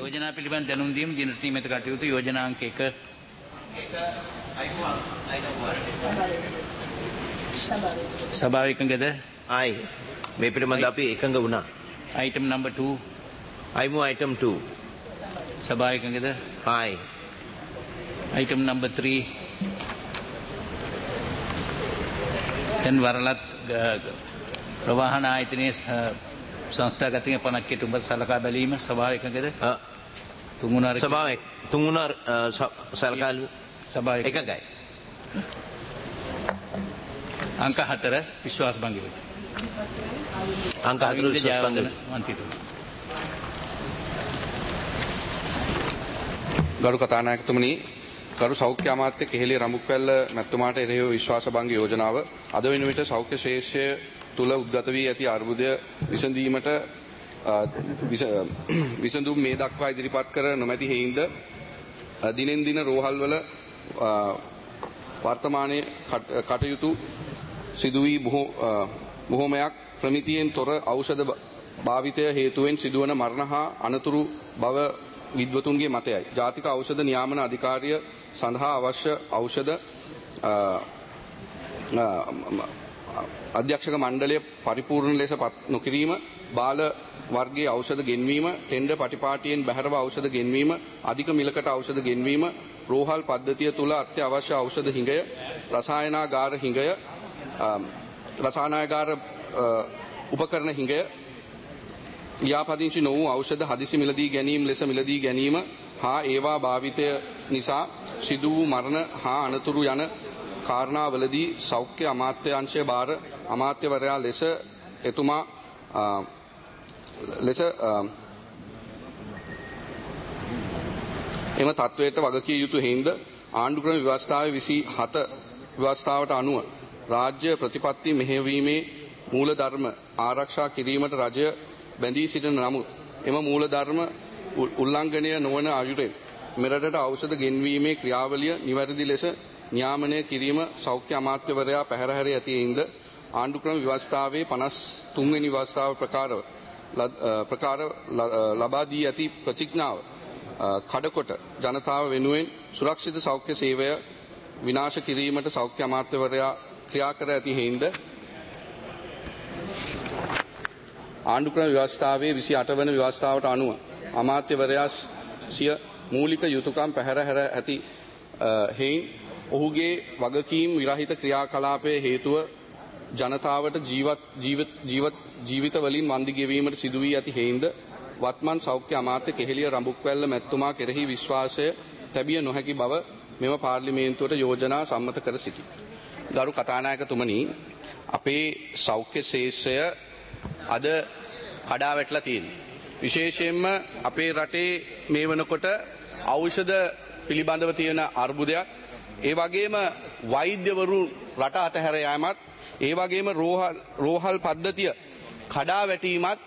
යෝජනා පිළිබඳ දැනුම් දීම දිනට නියමිත කටයුතු යෝජනා අංක 1 සභාව එකඟද? ආයි මේ පිළිබඳ අපි එකඟ වුණා. item number 2 අයිමු item 2 සභාව එකඟද? ආයි item number 3 දැන් වරලත් ප්‍රවාහන ආයතනයේ සංස්ථාගත පණක් කෙටුඹ සලකා බැලීම සභාව එකඟද? තුන්වන සලකා සභාව එකඟයි. අංක 4 විශ්වාස භංග වේ. අංක 4 විශ්වාස භංග මන්ත්‍රීතුමා. ගරු කතානායකතුමනි, ගරු සෞඛ්‍ය අමාත්‍ය කෙහෙලිය රඹුක්වැල්ල මැතිතුමාට එරෙහිව විශ්වාස භංග යෝජනාව අද වෙන විට සෞඛ්‍ය ශේෂ්ත්‍රය තුල උද්ගත වී ඇති අර්බුදය විසඳීමට විසඳුම් මේ දක්වා ඉදිරිපත් කර නොමැති හේින්ද දිනෙන් දින රෝහල්වල වර්තමානයේ කටයුතු සිදු වී බොහෝමයක් ප්‍රමිතියෙන් තොර ඖෂධ භාවිතය හේතුවෙන් සිදුවන මරණ හා අනතුරු බව විද්වතුන්ගේ මතයයි. ජාතික ඖෂධ නියාමන අධිකාරිය සඳහා අවශ්‍ය ඖෂධ අධ්‍යක්ෂක මණ්ඩලය පරිපූර්ණ ලෙස පත් නොකිරීම, බාල වර්ගයේ ඖෂධ ගෙන්වීම, ටෙන්ඩර් පටිපාටියෙන් බැහැරව ඖෂධ ගෙන්වීම, අධික මිලකට ඖෂධ ගෙන්වීම, රෝහල් පද්ධතිය තුල අත්‍යවශ්‍ය ඖෂධ හිඟය, රසායනාගාර හිඟය, රසායනාගාර උපකරණ හිඟය, ලියාපදිංචි නො වූ ඖෂධ හදිසි මිලදී ගැනීම ලෙස මිලදී ගැනීම හා ඒවා භාවිතය නිසා සිදු වූ මරණ හා අනතුරු යන කාරණාවලදී සෞඛ්‍ය අමාත්‍යාංශය භාර අමාත්‍යවරයා ලෙස එතුමා ලෙස එම තත්වයට වගකිය යුතු හේින්ද ආණ්ඩුක්‍රම ව්‍යවස්ථාවේ 27 ව්‍යවස්ථාවට අනුව රාජ්‍ය ප්‍රතිපත්ති මෙහෙයවීමේ මූලධර්ම ආරක්ෂා කිරීමට රජය බැඳී සිටින නමුත් එම මූලධර්ම උල්ලංඝනය නොවන අයුරෙන් මෙරටට ඖෂධ ගෙන්වීමේ ක්‍රියාවලිය නිවැරදි ලෙස නියාමනය කිරීම සෞඛ්‍ය අමාත්‍යවරයා පැහැර ඇති හේින්ද ආණ්ඩුක්‍රම ව්‍යවස්ථාවේ 53 වෙනි ව්‍යවස්ථාව ප්‍රකාර ලබා දී ඇති ප්‍රතිඥාව කඩකොට ජනතාව වෙනුවෙන් සුරක්ෂිත සෞඛ්‍ය සේවය විනාශ කිරීමට සෞඛ්‍ය අමාත්‍යවරයා ක්‍රියා කර ඇති හේින්ද ආණ්ඩුක්‍රම ව්‍යවස්ථාවේ 28 වන ව්‍යවස්ථාවට අනුව අමාත්‍යවරයා සිය මූලික යුතුයකම් පැහැර ඇති හේයින් ඔහුගේ වගකීම් විරහිත ක්‍රියාකලාපයේ හේතුව ජනතාවට ජීවිත වලින් වන්දි ගෙවීමට සිදු වී ඇති හේින්ද වත්මන් සෞඛ්‍ය අමාත්‍ය කෙහෙලිය රඹුක්වැල්ල මැතිතුමා කෙරෙහි විශ්වාසය තැබිය නොහැකි බව මෙම පාර්ලිමේන්තුවට යෝජනා සම්මත කර සිටී. ගරු කතානායකතුමනි, අපේ සෞඛ්‍ය ශේෂ්ත්‍රය අද කඩා වැටලා තියෙනවා. විශේෂයෙන්ම අපේ රටේ මේ වෙනකොට ඖෂධ පිළිබඳව තියෙන අර්බුදයක්, ඒ වගේම වෛද්‍යවරු රට අතහැර යාමත්, ඒ වගේම රෝහල් පද්ධතිය කඩා වැටීමත්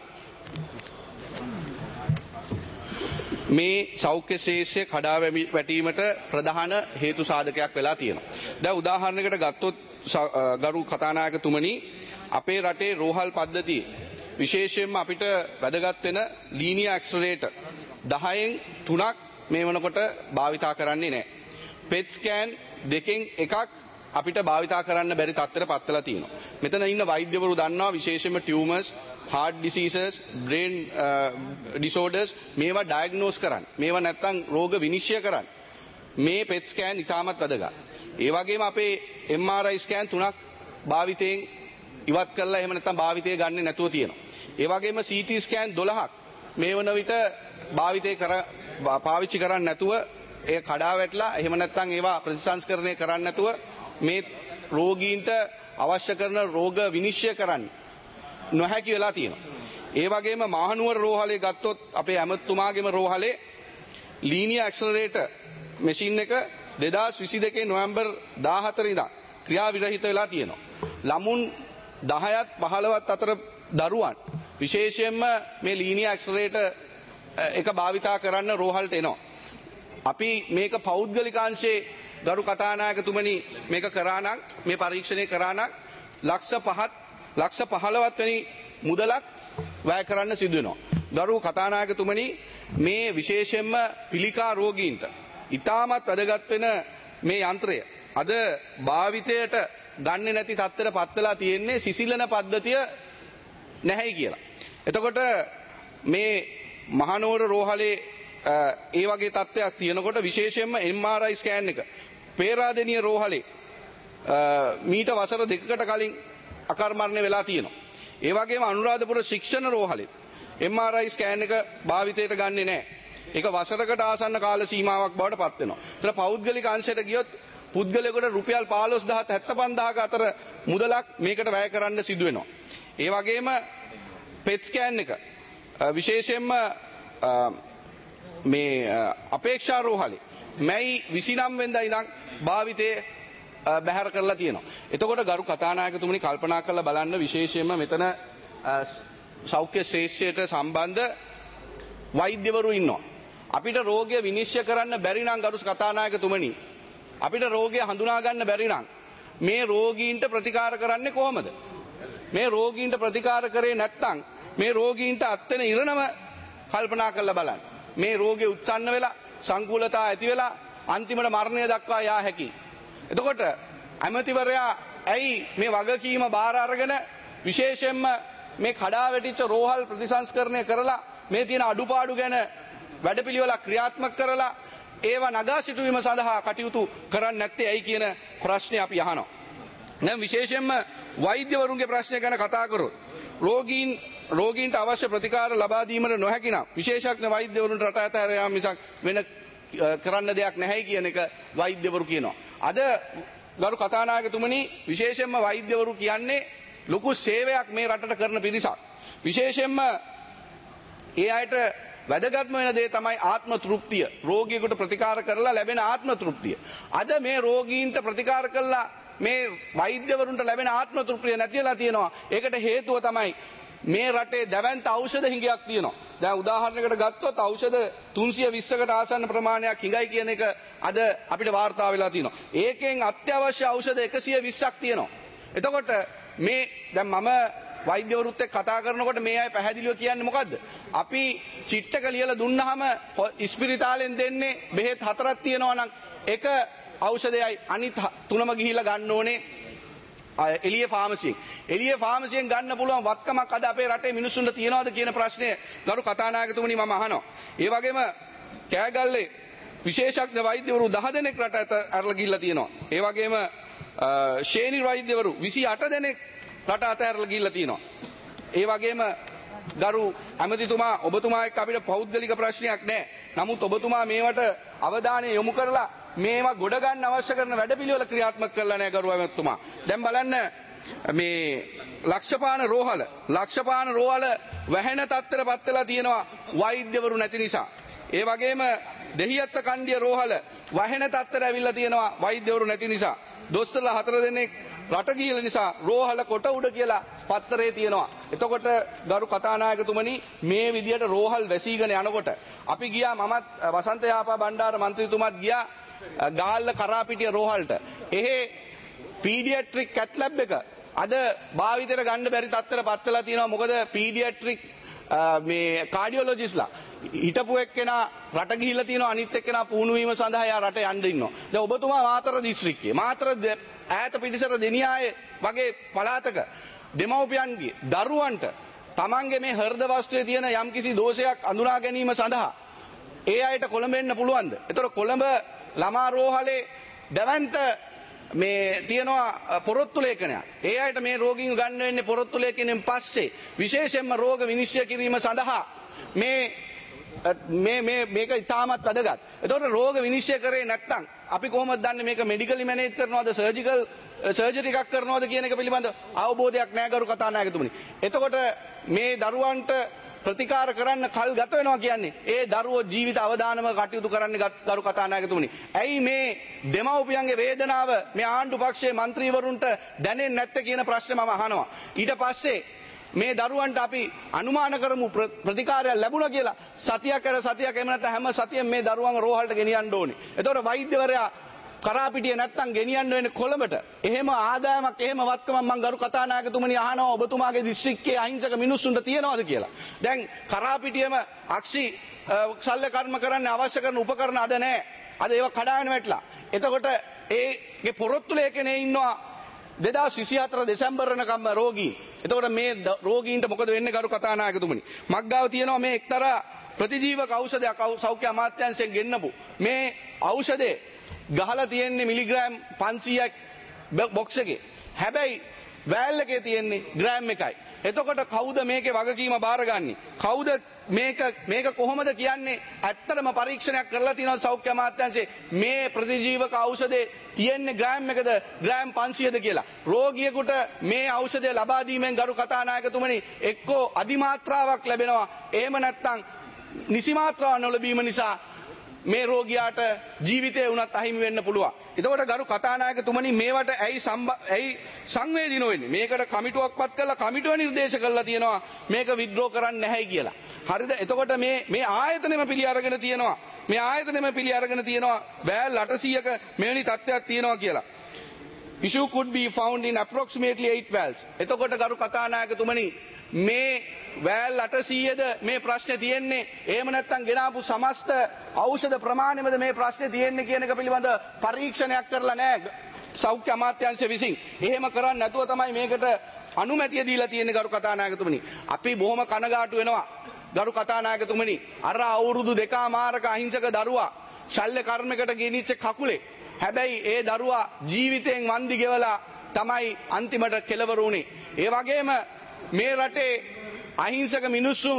මේ සෞඛ්‍ය ශේෂ්ත්‍රය කඩා වැටීමට ප්‍රධාන හේතු සාධකයක් වෙලා තියෙනවා. දැන් උදාහරණයකට ගත්තොත් ගරු කතානායකතුමනි, අපේ රටේ රෝහල් පද්ධතිය විශේෂයෙන්ම අපිට වැදගත් වෙන ලීනියර් ඇක්සලරේටර් 10න් 3ක් මේ වෙනකොට භාවිතා කරන්නේ නැහැ. පෙට් ස්කෑන් දෙකෙන් එකක් අපිට භාවිතා කරන්න බැරි තත්ත්වයට පත් වෙලා තියෙනවා. මෙතන ඉන්න වෛද්‍යවරු දන්නවා විශේෂයෙන්ම tumours, heart diseases, brain disorders මේවා ඩයග්නෝස් කරන්න. මේවා නැත්තම් රෝග විනිශ්චය කරන්න. මේ පෙට් ස්කෑන් ඉතාමත් වැදගත්. ඒ වගේම අපේ MRI ස්කෑන් 3ක් භාවිතයෙන් ඉවත් කරලා එහෙම නැත්තම් භාවිතය ගන්නේ නැතුව තියෙනවා. ඒ වගේම CT ස්කෑන් 12ක් මේ වන විට පාවිච්චි කරන්නේ නැතුව ඒ කඩා වැටලා එහෙම නැත්තම් ඒවා ප්‍රතිසංස්කරණය කරන්නේ නැතුව මේ රෝගීන්ට අවශ්‍ය කරන රෝග විනිශ්චය කරන්න නොහැකි වෙලා තියෙනවා. ඒ වගේම මහනුවර රෝහලේ ගත්තොත් අපේ ඇමතුමාගේම රෝහලේ ලීනියර් ඇක්සලරේටර් මැෂින් එක 2022 නොවැම්බර් 14 ඉඳන් ක්‍රියා විරහිත වෙලා තියෙනවා. ළමුන් 10ත් 15ත් අතර දරුවන් විශේෂයෙන්ම මේ ලීනියර් ඇක්සලරේටර් එක භාවිතා කරන්න රෝහලට එනවා. අපි මේක පෞද්ගලිකාංශයේ ගරු කතානායකතුමනි මේක කරා නම් මේ පරීක්ෂණය කරා නම් ලක්ෂ 15ක් වැනි මුදලක් වැය කරන්න සිදු වෙනවා. ගරු කතානායකතුමනි මේ විශේෂයෙන්ම පිළිකා රෝගීන්ට ඉතාමත් වැදගත් වෙන මේ යන්ත්‍රය අද භාවිතයට ගන්නේ නැති තත්ත්වයට පත් වෙලා තියෙන්නේ සිසිලන පද්ධතිය නැහැයි කියලා. එතකොට මේ මහනුවර රෝහලේ ඒ වගේ තත්ත්වයක් තියෙනකොට විශේෂයෙන්ම MRI ස්කෑන් එක පේරාදෙණිය රෝහලේ මීට වසර 2කට කලින් අකර්මණය වෙලා තියෙනවා. ඒ වගේම අනුරාධපුර ශික්ෂණ රෝහලේ MRI ස්කෑන් එක භාවිතයට ගන්නෙ නැහැ. ඒක වසරකට ආසන්න කාල සීමාවක් බවට පත් වෙනවා. ඒතර පෞද්ගලික අංශයට ගියොත් පුද්ගලයෙකුට රුපියල් 15000 75000 අතර මුදලක් මේකට වැය කරන්න සිදු වෙනවා. ඒ වගේම PET ස්කෑන් එක විශේෂයෙන්ම මේ අපේක්ෂා රෝහලේ මැයි 29 වෙනිදා ඉඳන් භාවිතයේ බැහැර කරලා තියෙනවා. එතකොට ගරු කතානායකතුමනි කල්පනා කරලා බලන්න විශේෂයෙන්ම මෙතන සෞඛ්‍ය ශාස්ත්‍රයට සම්බන්ධ වෛද්‍යවරු ඉන්නවා. අපිට රෝගය විනිශ්චය කරන්න බැරි නම් ගරු කතානායකතුමනි අපිට රෝගය හඳුනා ගන්න බැරි නම් මේ රෝගීන්ට ප්‍රතිකාර කරන්නේ කොහොමද? මේ රෝගීන්ට ප්‍රතිකාර කරේ නැත්නම් මේ රෝගීන්ට අත්වෙන ඉරණම කල්පනා කරලා බලන්න. මේ රෝගය උත්සන්න වෙලා සංකූලතා ඇති වෙලා අන්තිමට මරණය දක්වා යා හැකියි. එතකොට ඇමතිවරයා ඇයි මේ වගකීම බාර අරගෙන විශේෂයෙන්ම මේ කඩා වැටිච්ච රෝහල් ප්‍රතිසංස්කරණය කරලා මේ තියෙන අඩුපාඩු ගැන වැඩපිළිවෙලක් ක්‍රියාත්මක කරලා ඒවා නගා සිටුවීම සඳහා කටයුතු කරන්නේ නැත්තේ ඇයි කියන ප්‍රශ්නේ අපි අහනවා. දැන් විශේෂයෙන්ම වෛද්‍යවරුන්ගේ ප්‍රශ්නය ගැන කතා කරොත් රෝගීන්ට අවශ්‍ය ප්‍රතිකාර ලබා දීමට නොහැකි නම් විශේෂඥ වෛද්‍යවරුන්ට රට ඇතහැර යාම මිසක් වෙන කරන්න දෙයක් නැහැ කියන එක වෛද්‍යවරු කියනවා. අද ගරු කතානායකතුමනි විශේෂයෙන්ම වෛද්‍යවරු කියන්නේ ලොකු සේවයක් මේ රටට කරන පිරිසක්. විශේෂයෙන්ම ඒ අයට වැදගත්ම වෙන දේ තමයි ආත්ම තෘප්තිය. රෝගියෙකුට ප්‍රතිකාර කරලා ලැබෙන ආත්ම තෘප්තිය. අද මේ රෝගීන්ට ප්‍රතිකාර කළා මේ වෛද්‍යවරුන්ට ලැබෙන ආත්ම තෘප්තිය නැතිලා තියෙනවා. ඒකට හේතුව තමයි මේ රටේ දැවැන්ත ඖෂධ හිඟයක් තියෙනවා. දැන් උදාහරණයකට ගත්තොත් ඖෂධ 320කට ආසන්න ප්‍රමාණයක් හිඟයි කියන එක අද අපිට වාර්තා වෙලා තියෙනවා. ඒකෙන් අත්‍යවශ්‍ය ඖෂධ 120ක් තියෙනවා. එතකොට මේ දැන් මම වෛද්‍යවරුත් එක්ක කතා කරනකොට මේ අය පැහැදිලිව කියන්නේ මොකද්ද? අපි චිට්ටක ලියලා දුන්නාම ඉස්පිරිතාලෙන් දෙන්නේ බෙහෙත් 4ක් තියෙනවා නම් එක ඖෂධයයි අනිත් 3ම ගිහිල්ලා ගන්න ඕනේ එළිය ෆාමසියෙන්. එළිය ෆාමසියෙන් ගන්න පුළුවන් වත්කමක් අද අපේ රටේ මිනිස්සුන්ට තියනවාද කියන ප්‍රශ්නය ගරු කතානායකතුමනි මම අහනවා. ඒ වගේම කෑගල්ලේ විශේෂඥ වෛද්‍යවරු 10 දෙනෙක් රට අරලා ගිහිල්ලා තියෙනවා. ඒ වගේම ශේනි වෛද්‍යවරු 28 දෙනෙක් රට අතහැරලා ගිහිල්ලා තියෙනවා. ඒ වගේම ගරු ඇමතිතුමා ඔබතුමා එක්ක අපිට පෞද්ගලික ප්‍රශ්නයක් නැහැ. නමුත් ඔබතුමා මේවට අවධානය යොමු කරලා මේවා ගොඩ ගන්න අවශ්‍ය කරන වැඩපිළිවෙල ක්‍රියාත්මක කරලා නැහැ ගරු ඇමතිතුමා. දැන් බලන්න මේ ලක්ෂපාන රෝහල වැහෙන තත්ත්වයටපත් වෙලා තියෙනවා වෛද්‍යවරු නැති නිසා. ඒ වගේම දෙහියත්ත කණ්ඩිය රෝහල වැහෙන තත්ත්වයට ඇවිල්ලා තියෙනවා වෛද්‍යවරු නැති නිසා. දොස්තරලා 4 දෙනෙක් රට ගිහිල්ලා නිසා රෝහල කොට උඩ කියලා පත්තරේ තියෙනවා. එතකොට ගරු කතානායකතුමනි මේ විදියට රෝහල් වැසීගෙන යනකොට අපි ගියා මමත් වසන්ත යාපා බණ්ඩාර මන්ත්‍රීතුමාත් ගියා ගාල්ල කරාපිටිය රෝහලට. එහෙ පීඩියැට්‍රික් කැත් ලැබ් එක අද භාවිතයට ගන්න බැරි තත්ත්වයට පත් වෙලා තියෙනවා. මොකද පීඩියැට්‍රික් මේ කාඩියොලොජිස්ලා හිටපු එක්කෙනා රට ගිහිල්ලා තියෙනවා අනිත් එක්කෙනා පුහුණු වීම සඳහා යා රට යන්න ඉන්නවා. දැන් ඔබතුමා මාතර දිස්ත්‍රික්කයේ මාතර ඈත පිටිසර දෙනියායේ වගේ පළාතක දෙමව්පියන්ගේ දරුවන්ට තමන්ගේ මේ හෘද වස්තුවේ තියෙන යම්කිසි දෝෂයක් අඳුනා ගැනීම සඳහා ඒ අයට කොළඹ එන්න පුළුවන්ද? ඒතර කොළඹ ළමා රෝහලේ දැවැන්ත මේ තියෙනවා පොරොත්තු ලේඛනයක්. ඒ අයට මේ රෝගීන් ගන්න වෙන්නේ පොරොත්තු ලේඛනයෙන් පස්සේ විශේෂයෙන්ම රෝග විනිශ්චය කිරීම සඳහා මේක ඉතාමත් වැදගත්. එතකොට රෝග විනිශ්චය කරේ නැත්නම් අපි කොහොමද දන්නේ මේක මෙඩිකලි මැනේජ් කරනවද සර්ජරි එකක් කරනවද කියන එක පිළිබඳ අවබෝධයක් නැහැ ගරු කතානායකතුමනි. එතකොට මේ දරුවන්ට ප්‍රතිකාර කරන්න කල් ගත වෙනවා කියන්නේ ඒ දරුවෝ ජීවිත අවදානම කටයුතු කරන්න ගරු කතානායකතුමනි. ඇයි මේ දෙමව්පියන්ගේ වේදනාව මේ ආණ්ඩු පක්ෂයේ മന്ത്രിවරුන්ට දැනෙන්නේ නැත්තේ කියන ප්‍රශ්නේ මම අහනවා. ඊට පස්සේ මේ දරුවන්ට අපි අනුමාන කරමු ප්‍රතිකාරයක් ලැබුණා කියලා සතියක් එහෙම නැත්නම් හැම සතියෙම මේ දරුවන් රෝහලට ගෙනියන්න ඕනේ. එතකොට වෛද්‍යවරයා කරාපිටිය නැත්තම් ගෙනියන්න වෙන්නේ කොළඹට. එහෙම ආදායමක් එහෙම වත්කමක් මම ගරු කතානායකතුමනි අහනවා ඔබතුමාගේ දිස්ත්‍රික්කයේ අහිංසක මිනිස්සුන්ට තියනවද කියලා. දැන් කරාපිටියම අක්ෂි ශල්‍ය කර්ම කරන්න අවශ්‍ය කරන උපකරණ අද නැහැ. අද ඒවා කඩාගෙන වැටලා. එතකොට ඒගේ පොරොත්තු ලේඛනයේ ඉන්නවා 2024 දෙසැම්බර් වෙනකම් රෝගී. එතකොට මේ රෝගීන්ට මොකද වෙන්නේ ගරු කතානායකතුමනි? මග්ගාව තියෙනවා මේ එක්තරා ප්‍රතිජීවක ඖෂධයක් සෞඛ්‍ය අමාත්‍යාංශයෙන් ගෙන්නපු. මේ ඖෂධේ ගහලා තියෙන්නේ මිලිග්‍රෑම් 500ක් බොක්ස් එකේ. හැබැයි වෑල් එකේ තියෙන්නේ ග්‍රෑම් 1යි. එතකොට කවුද මේකේ වගකීම බාරගන්නේ? කවුද මේක කොහොමද කියන්නේ? ඇත්තටම පරීක්ෂණයක් කරලා තියෙනවා සෞඛ්‍ය අමාත්‍යාංශයේ මේ ප්‍රතිජීවක ඖෂධේ තියෙන්නේ ග්‍රෑම් එකද ග්‍රෑම් 500ද කියලා. රෝගියෙකුට මේ ඖෂධය ලබා දීමෙන් ගරු කතානායකතුමනි එක්කෝ අධිමාත්‍රාවක් ලැබෙනවා. එහෙම නැත්නම් නිසි මාත්‍රාවක් නොලැබීම නිසා මේ රෝගියාට ජීවිතේ උනත් අහිමි වෙන්න පුළුවන්. එතකොට ගරු කතානායකතුමනි මේවට ඇයි සංවේදී නොවෙන්නේ? මේකට කමිටුවක්පත් කරලා කමිටුව නිර්දේශ කරලා තියෙනවා මේක විත්ඩ්‍රෝ කරන්න නැහැයි කියලා. හරිද? එතකොට මේ ආයතනෙම පිළි අරගෙන තියෙනවා. මේ ආයතනෙම පිළි අරගෙන තියෙනවා වැල් 800ක මෙවැනි තත්ත්වයක් තියෙනවා කියලා. Issue could be found in approximately 8 valves. එතකොට ගරු කතානායකතුමනි මේ වැල් 800ද මේ ප්‍රශ්නේ තියෙන්නේ? එහෙම නැත්නම් ගෙනාපු සමස්ත ඖෂධ ප්‍රමාණයමද මේ ප්‍රශ්නේ තියෙන්නේ කියන එක පිළිබඳ පරීක්ෂණයක් කරලා නැහැ සෞඛ්‍ය අමාත්‍යාංශය විසින්. එහෙම කරන්නේ නැතුව තමයි මේකට අනුමැතිය දීලා තියෙන්නේ ගරු කතානායකතුමනි. අපි බොහොම කනගාටු වෙනවා ගරු කතානායකතුමනි. අර අවුරුදු 2මාරක අහිංසක දරුවා ශල්‍ය කර්මයකට ගෙනිච්ච කකුලේ. හැබැයි ඒ දරුවා ජීවිතයෙන් වන්දි ගෙවලා තමයි අන්තිමට කෙලවර වුණේ. ඒ වගේම මේ රටේ අහිංසක මිනිස්සු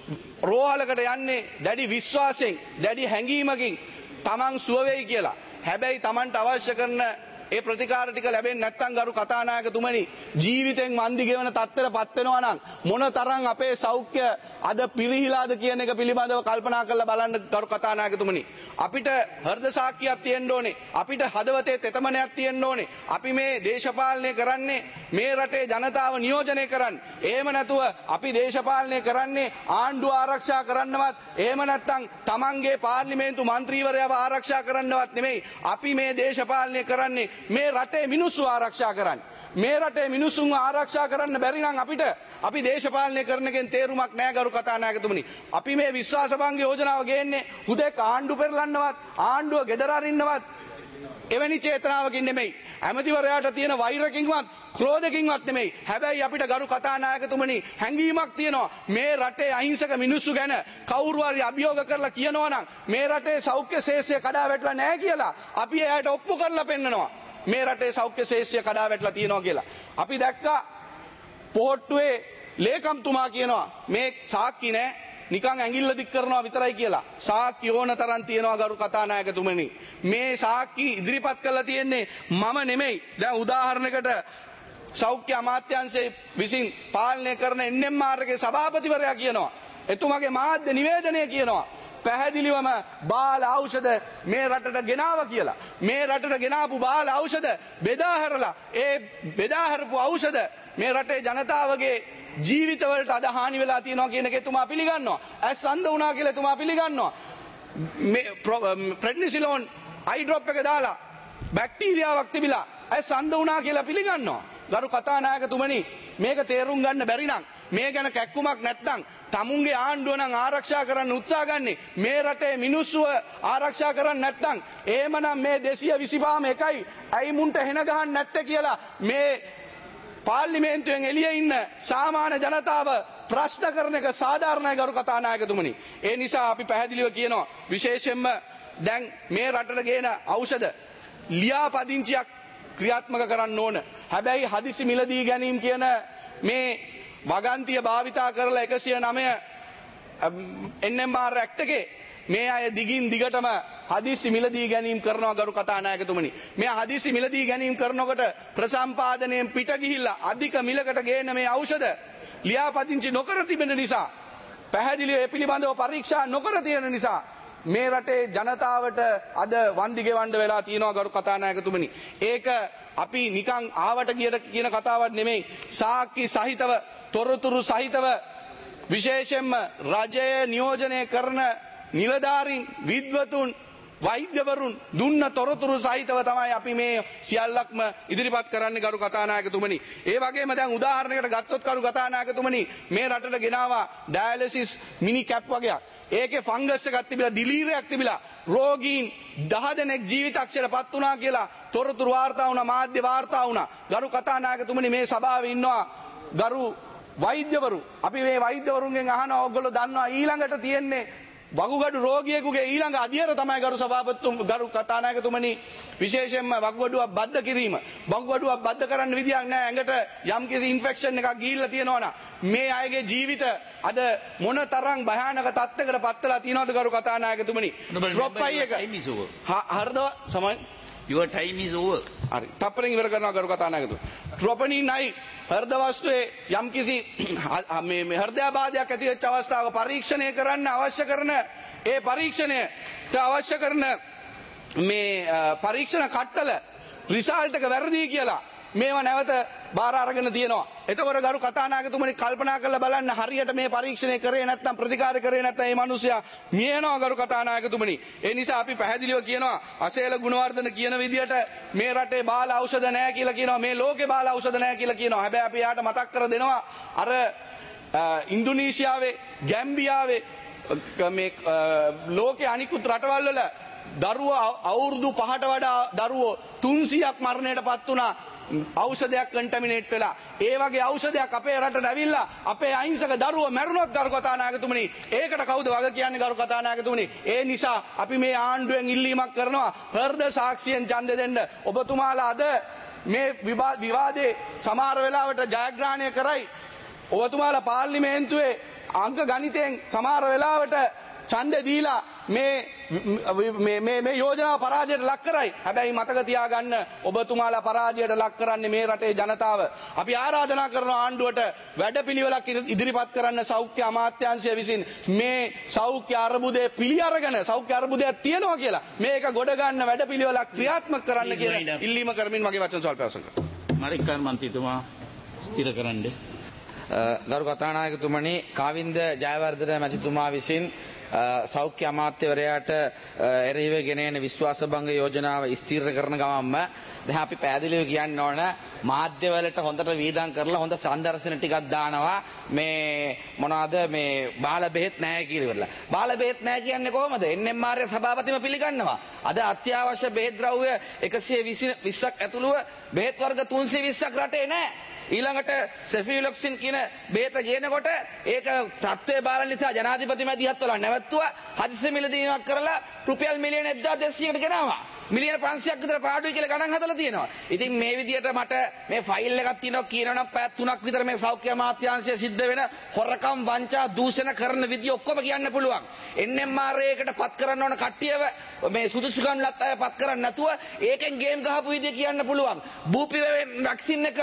රෝහලකට යන්නේ දැඩි විශ්වාසයෙන් දැඩි හැඟීමකින් තමන් සුව වෙයි කියලා. හැබැයි තමන්ට අවශ්‍ය කරන ඒ ප්‍රතිකාර ටික ලැබෙන්නේ නැත්නම් ගරු කතානායකතුමනි ජීවිතෙන් වන්දි ගෙවන තත්ත්වයටපත් වෙනවා නම් මොන තරම් අපේ සෞඛ්‍ය අද පිරිහිලාද කියන එක පිළිබඳව කල්පනා කරලා බලන්න ගරු කතානායකතුමනි. අපිට හෘද සාක්කියක් තියෙන්න ඕනේ. අපිට හදවතේ තෙතමනයක් තියෙන්න ඕනේ. අපි මේ දේශපාලනය කරන්නේ මේ රටේ ජනතාව නියෝජනය කරන්න. එහෙම නැතුව අපි දේශපාලනය කරන්නේ ආණ්ඩුව ආරක්ෂා කරන්නවත් එහෙම නැත්නම් තමන්ගේ පාර්ලිමේන්තු මන්ත්‍රීවරයව ආරක්ෂා කරන්නවත් නෙමෙයි. අපි මේ දේශපාලනය කරන්නේ මේ රටේ මිනිස්සු ආරක්ෂා කරන්න. මේ රටේ මිනිස්සුන්ව ආරක්ෂා කරන්න බැරි නම් අපි දේශපාලනය කරන එකෙන් තේරුමක් නැහැ ගරු කතානායකතුමනි. අපි මේ විශ්වාසභංග යෝජනාව ගේන්නේ හුදෙක් ආණ්ඩු පෙරලන්නවත් ආණ්ඩුව ගෙදර අරින්නවත් එවැනි චේතනාවකින් නෙමෙයි. ඇමතිවරයාට තියෙන වෛරකින්වත් ක්‍රෝධකින්වත් නෙමෙයි. හැබැයි අපිට ගරු කතානායකතුමනි හැඟීමක් තියෙනවා මේ රටේ අහිංසක මිනිස්සු ගැන කවුරු හරි අභියෝග කරලා කියනවා නම් මේ රටේ සෞඛ්‍ය ශේෂ්ත්‍රය කඩා වැටලා නැහැ කියලා අපි එයාට ඔප්පු කරලා පෙන්නනවා. මේ රටේ සෞඛ්‍ය ශේෂ්ත්‍රය කඩා වැටලා තියෙනවා කියලා. අපි දැක්කා පොහොට්ටුවේ ලේකම්තුමා කියනවා මේ සාක්කි නෑ නිකන් ඇඟිල්ල දික් කරනවා විතරයි කියලා. සාක්කි ඕන තරම් තියෙනවා ගරු කතානායකතුමනි. මේ සාක්කි ඉදිරිපත් කරලා තියෙන්නේ මම නෙමෙයි. දැන් උදාහරණයකට සෞඛ්‍ය අමාත්‍යාංශයේ විසින් පාලනය කරන NMR එකේ සභාපතිවරයා කියනවා එතුමාගේ මාධ්‍ය නිවේදනය කියනවා පැහැදිලිවම බාල ඖෂධ මේ රටට ගෙනාවා කියලා. මේ රටට ගෙනාපු බාල ඖෂධ බෙදා හැරලා ඒ බෙදා හැරපු ඖෂධ මේ රටේ ජනතාවගේ ජීවිතවලට අද හානි වෙලා තියෙනවා කියන එක එතුමා පිළිගන්නවා. ඇස් අන්ධ වුණා කියලා එතුමා පිළිගන්නවා. මේ ප්‍රෙඩ්නිසිලෝන් අයි ඩ්‍රොප් එක දාලා බැක්ටීරියාවක් තිබිලා ඇස් අන්ධ වුණා කියලා පිළිගන්නවා. ගරු කතානායකතුමනි මේක තේරුම් ගන්න බැරි නම් මේ ගැන කැක්කුමක් නැත්නම් තමුන්ගේ ආණ්ඩුව නම් ආරක්ෂා කරන්න උත්සාහ ගන්නේ මේ රටේ මිනිස්සුව ආරක්ෂා කරන්න නැත්නම් එහෙමනම් මේ 225ම එකයි ඇයි මුන්ට හෙන ගහන්න නැත්තේ කියලා මේ පාර්ලිමේන්තුවෙන් එළියේ ඉන්න සාමාන්‍ය ජනතාව ප්‍රශ්න කරන එක සාධාරණයි ගරු කතානායකතුමනි. ඒ නිසා අපි පැහැදිලිව කියනවා විශේෂයෙන්ම දැන් මේ රටට ගේන ඖෂධ ලියාපදිංචියක් ක්‍රියාත්මක කරන්න ඕන. හැබැයි හදිසි මිලදී ගැනීම කියන මේ වගන්තිය භාවිතා කරලා 109 NMR ඇක්ට් එකේ මේ අය දිගින් දිගටම හදිසි මිලදී ගැනීම කරනවා ගරු කතානායකතුමනි. මේ හදිසි මිලදී ගැනීම කරනකොට ප්‍රසම්පාදනයෙන් පිට ගිහිල්ලා අධික මිලකට ගේන මේ ඖෂධ ලියාපදිංචි නොකර තිබෙන නිසා පැහැදිලිව ඒ පිළිබඳව පරීක්ෂා නොකර තියෙන නිසා මේ රටේ ජනතාවට අද වන්දි ගෙවන්න වෙලා තියෙනවා ගරු කතානායකතුමනි. ඒක අපි නිකන් ආවට කියන කතාවක් නෙමෙයි. සාක්කි සහිතව තොරතුරු සහිතව විශේෂයෙන්ම රජය නියෝජනය කරන නිලධාරීන් විද්වතුන් වෛද්‍යවරුන් දුන්න තොරතුරු සහිතව තමයි අපි මේ සියල්ලක්ම ඉදිරිපත් කරන්නේ ගරු කතානායකතුමනි. ඒ වගේම දැන් උදාහරණයකට ගත්තොත් ගරු කතානායකතුමනි මේ රටට ගෙනාවා ඩයලිසිස් මිනි කැප් වගේක්. ඒකේ ෆංගස් එකක් තිබිලා දිලීරයක් තිබිලා රෝගීන් 10 දෙනෙක් ජීවිතක්ෂයටපත් වුණා කියලා තොරතුරු වාර්තා වුණා, මාධ්‍ය වාර්තා වුණා. ගරු කතානායකතුමනි මේ සභාවේ ඉන්නවා ගරු වෛද්‍යවරු. අපි මේ වෛද්‍යවරුන්ගෙන් අහනවා ඔයගොල්ලෝ දන්නවා ඊළඟට තියෙන්නේ වකුගඩු රෝගියෙකුගේ ඊළඟ අධියර තමයි ගරු සභාපතිතුම ගරු කතානායකතුමනි විශේෂයෙන්ම වකුගඩුවක් බද්ධ කිරීම. වකුගඩුවක් බද්ධ කරන්න විදියක් නැහැ. ඇඟට යම්කිසි ඉන්ෆෙක්ෂන් එකක් ගිහිල්ලා තියෙනවා නම් මේ අයගේ ජීවිත අද මොන තරම් භයානක තත්ත්වයකට පත් වෙලා තියෙනවද ගරු කතානායකතුමනි. ඩ්‍රොප් අයි එක හරිද සමයි Your time is over. හරි. තප්පරෙන් ඉවර කරනවා ගරු කතානායකතුමනි. ට්‍රොපනින් අයි හෘද වස්තුවේ යම්කිසි මේ හෘදයාබාධයක් ඇති වෙච්ච අවස්ථාවක පරීක්ෂණය කරන්න අවශ්‍ය කරන ඒ පරීක්ෂණයට අවශ්‍ය කරන මේ පරීක්ෂණ කට්ටල රිසල්ට් එක වැරදි කියලා මේවා නැවත බාර අරගෙන තියෙනවා. එතකොට ගරු කතානායකතුමනි කල්පනා කරලා බලන්න හරියට මේ පරීක්ෂණය කරේ නැත්නම් ප්‍රතිකාර කරේ නැත්නම් මේ මිනිසයා මිය යනවා ගරු කතානායකතුමනි. ඒ නිසා අපි පැහැදිලිව කියනවා අසේල ගුණවර්ධන කියන විදියට මේ රටේ බාල ඖෂධ නැහැ කියලා කියනවා. මේ ලෝකේ බාල ඖෂධ නැහැ කියලා කියනවා. හැබැයි අපි යාට මතක් කර දෙනවා අර ඉන්දුනීසියාවේ ගැම්බියාවේ මේ ලෝකේ අනිකුත් රටවල් වල දරුවෝ අවුරුදු 5ට වඩා දරුවෝ 300ක් මරණයටපත් වුණා. ඖෂධයක් කන්ටමිනේට් වෙලා ඒ වගේ ඖෂධයක් අපේ රටට ඇවිල්ලා අපේ අහිංසක දරුවෝ මැරුණොත් ගරු කතානායකතුමනි ඒකට කවුද වග කියන්නේ ගරු කතානායකතුමනි. ඒ නිසා අපි මේ ආණ්ඩුවෙන් ඉල්ලීමක් කරනවා හෘද සාක්ෂියෙන් ඡන්දෙ දෙන්න. ඔබතුමාලා අද මේ විවාදේ සමහර වෙලාවට ජයග්‍රහණය කරයි. ඔබතුමාලා පාර්ලිමේන්තුවේ අංක ගණිතයෙන් සමහර වෙලාවට ඡන්දෙ දීලා මේ යෝජනාව පරාජයට ලක් කරයි. හැබැයි මතක තියාගන්න ඔබතුමාලා පරාජයට ලක් කරන්නේ මේ රටේ ජනතාව. අපි ආරාධනා කරනවා ආණ්ඩුවට වැඩපිළිවෙලක් ඉදිරිපත් කරන්න සෞඛ්‍ය අමාත්‍යාංශය විසින් මේ සෞඛ්‍ය අර්බුදයේ පිළි අරගෙන සෞඛ්‍ය අර්බුදයක් තියෙනවා කියලා මේක ගොඩ ගන්න වැඩපිළිවෙලක් ක්‍රියාත්මක කරන්න කියලා ඉල්ලීම කරමින් මගේ වචන සල්ප අවසන් කරනවා. මරික්කාර් මන්ත්‍රීතුමා ස්ථිර කරන්න. ගරු කතානායකතුමනි කාවින්ද ජයවර්ධන මැතිතුමා විසින් සෞඛ්‍ය අමාත්‍යවරයාට එරෙහිව ගෙනෙන විශ්වාසභංග යෝජනාව ස්ථිර කරන ගමන්ම දැන් අපි පැහැදිලිව කියන්න ඕන මාධ්‍යවලට හොඳට වීදම් කරලා හොඳ සංදර්ශන ටිකක් දානවා මේ මොනවාද මේ බාල බෙහෙත් නැහැ කියලා ඉවරලා. බාල බෙහෙත් නැහැ කියන්නේ කොහොමද? NMR සභාපතිම පිළිගන්නවා. අද අත්‍යවශ්‍ය බෙහෙත් ද්‍රව්‍ය 120ක් ඇතුළුව බෙහෙත් වර්ග 320ක් රටේ නැහැ. ඊළඟට සෙෆිලොක්සින් කියන බේත ගේනකොට ඒක තත්ත්වයේ බාරන නිසා ජනාධිපති මැදිහත් වෙලා නැවතුවා. හදිසි මිලදීමක් කරලා රුපියල් මිලියන 1200කට ගෙනාවා. මිලියන 500ක් විතර පාඩුයි කියලා ගණන් හදලා තියෙනවා. ඉතින් මේ විදිහට මට මේ ෆයිල් එකක් තියෙනවා කියනවනම් පැය 3ක් විතර මේ සෞඛ්‍ය අමාත්‍යාංශය සිද්ධ වෙන හොරකම් වංචා දූෂණ කරන විදිය ඔක්කොම කියන්න පුළුවන්. NMR එකකට පත් කරන්න ඕන කට්ටියව මේ සුදුසුකම් ලත් අය පත් කරන්නේ නැතුව ඒකෙන් ගේම් ගහපු විදිය කියන්න පුළුවන්. බූපි වැක්සින් එක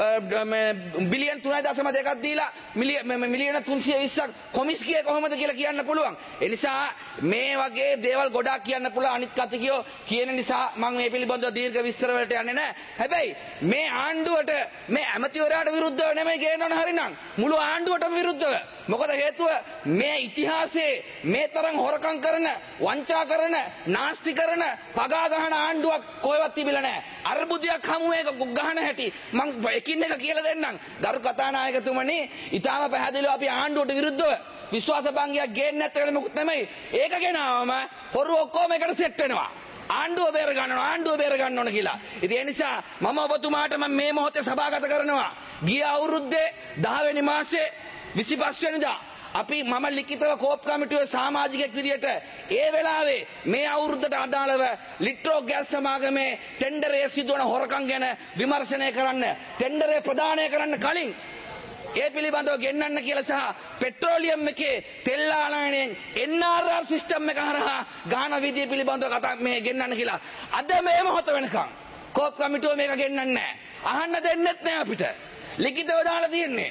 බිලියන් 3.2ක් දීලා මිලියන 320ක් කොමිස් කියේ කොහොමද කියලා කියන්න පුළුවන්. ඒ නිසා මේ වගේ දේවල් ගොඩාක් කියන්න පුළුවන්. අනිත් කතිකයෝ කියන නිසා මම මේ පිළිබඳව දීර්ඝ විස්තර වලට යන්නේ නැහැ. හැබැයි මේ ආණ්ඩුවට මේ ඇමතිවරයාට විරුද්ධව නෙමෙයි කියනවනේ හරිනම් මුළු ආණ්ඩුවටම විරුද්ධව. මොකද හේතුව මේ ඉතිහාසයේ මේ තරම් හොරකම් කරන, වංචා කරන, නාස්ති කරන, පගා ගහන ආණ්ඩුවක් කොහෙවත් තිබිලා නැහැ. අර්බුදයක් හමු එක ගහන හැටි මම එකින් එක කියලා දෙන්නම්. ගරු කතානායකතුමනි, ඊටාම පැහැදිලිව අපි ආණ්ඩුවට විරුද්ධව විශ්වාස භංගයක් ගේන්නේ නැත්නම් මොකුත් නෙමෙයි. ඒක ගෙනාවම හොරු ඔක්කොම එකට සෙට් වෙනවා. ආණ්ඩුව බේර ගන්න ඕන කියලා. ඉතින් ඒ නිසා මම ඔබතුමාට මේ මොහොතේ සභාගත කරනවා. ගිය අවුරුද්දේ 10 වෙනි මාසේ 25 වෙනිදා අපි මම ලිඛිතව කෝප් කමිටුවේ සමාජිකයෙක් විදියට ඒ වෙලාවේ මේ අවුරුද්දට අදාළව ලිට්‍රෝ ගෑස් සමාගමේ ටෙන්ඩරයේ සිදුවන හොරකම් ගැන විමර්ශනය කරන්න, ටෙන්ඩරේ ප්‍රදානය කරන්න කලින් ඒ පිළිබඳව ගෙන්නන්න කියලා සහ පෙට්‍රෝලියම් එකේ තෙල් ආනයනයෙන් NRR සිස්ටම් එක හරහා ගාන විදිය පිළිබඳව කතා මේ ගෙන්නන්න කියලා. අද මේ මොහොත වෙනකන් කෝප් කමිටුව මේක ගෙන්නන්නේ නැහැ. අහන්න දෙන්නෙත් නැහැ අපිට. ලිඛිතව දාලා තියෙන්නේ.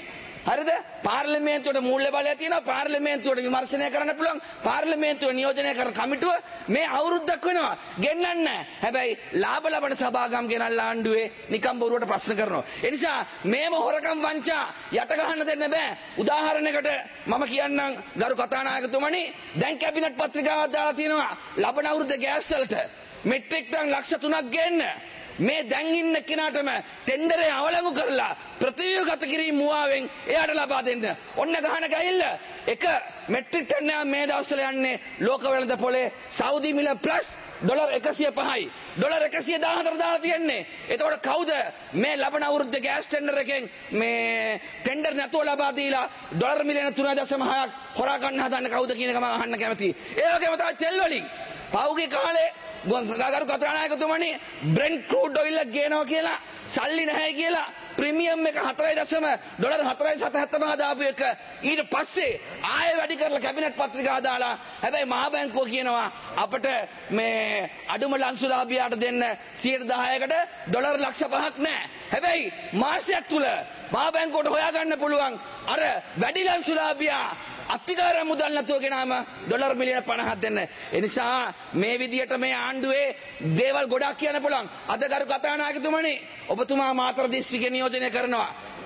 හරිද? පාර්ලිමේන්තුවට මූල්‍ය බලය තියෙනවා, පාර්ලිමේන්තුවට විමර්ශනය කරන්න පුළුවන්, පාර්ලිමේන්තුව නියෝජනය කරන කමිටුව මේ අවුරුද්දක් වෙනවා ගෙන්නන්නේ නැහැ. හැබැයි ලාභ ලබන සභාගම් ගෙනල්ලා ආණ්ඩුවේ නිකම් බොරුවට ප්‍රශ්න කරනවා. ඒ නිසා මේව හොරකම් වංචා යට ගහන්න දෙන්න බෑ. උදාහරණයකට මම කියන්නම් ගරු කතානායකතුමනි, දැන් කැබිනට් පත්‍රිකාවක් දාලා තියෙනවා ලබන අවුරුද්දේ ගෑස් වලට මෙට්‍රික් ටන් ලක්ෂ 3ක් ගේන්න. මේ දැන් ඉන්න කෙනාටම ටෙන්ඩරේ අවලංගු කරලා ප්‍රතිව්‍යුහගත කිරීම මුවාවෙන් එයාට ලබා දෙන්න. ඔන්න ගහන ගහිල්ල එක මෙට්‍රික් ටන් මේ දවස්වල යන්නේ ලෝක වෙළඳ පොලේ සෞදි මිල ප්ලස් ඩොලර් 105යි. ඩොලර් 114 දාලා තියෙන්නේ. එතකොට කවුද මේ ලබන අවුරුද්දේ ගෑස් ටෙන්ඩර් එකෙන් මේ ටෙන්ඩර් නැතුව ලබා දීලා ඩොලර් මිලියන 3.6ක් හොරා ගන්න හදන්න කවුද කියන එක මම අහන්න කැමතියි. ඒ වගේම තමයි තෙල් වලින් පෞගේ කාලේ ගරු කතානායකතුමනි බ්‍රෙන්ට් ක්‍රූඩ් ඔයිල් එක ගේනවා කියලා සල්ලි නැහැ කියලා ප්‍රීමියම් එක 4.75 දාපු එක ඊට පස්සේ ආයෙ වැඩි කරලා කැබිනට් පත්‍රිකා දාලා හැබැයි මහා බැංකුව කියනවා අපිට මේ අඩුම ලංසුලාභියාට දෙන්න 10%කට ඩොලර් ලක්ෂ 5ක් නැහැ. හැබැයි මාසයක් තුල මහා බැංකුවට හොයාගන්න පුළුවන් අර වැඩි ලංසුලාභියා අතිකාර මුදල් නැතුව ගෙනාම ඩොලර් මිලියන 50ක් දෙන්න. ඒ නිසා මේ විදියට මේ ආණ්ඩුවේ දේවල් ගොඩක් කියන්න පුළුවන්. අද ගරු කතානායකතුමනි, ඔබතුමා මාතර දිස්ත්‍රික්කය නියෝජනය කරනවා.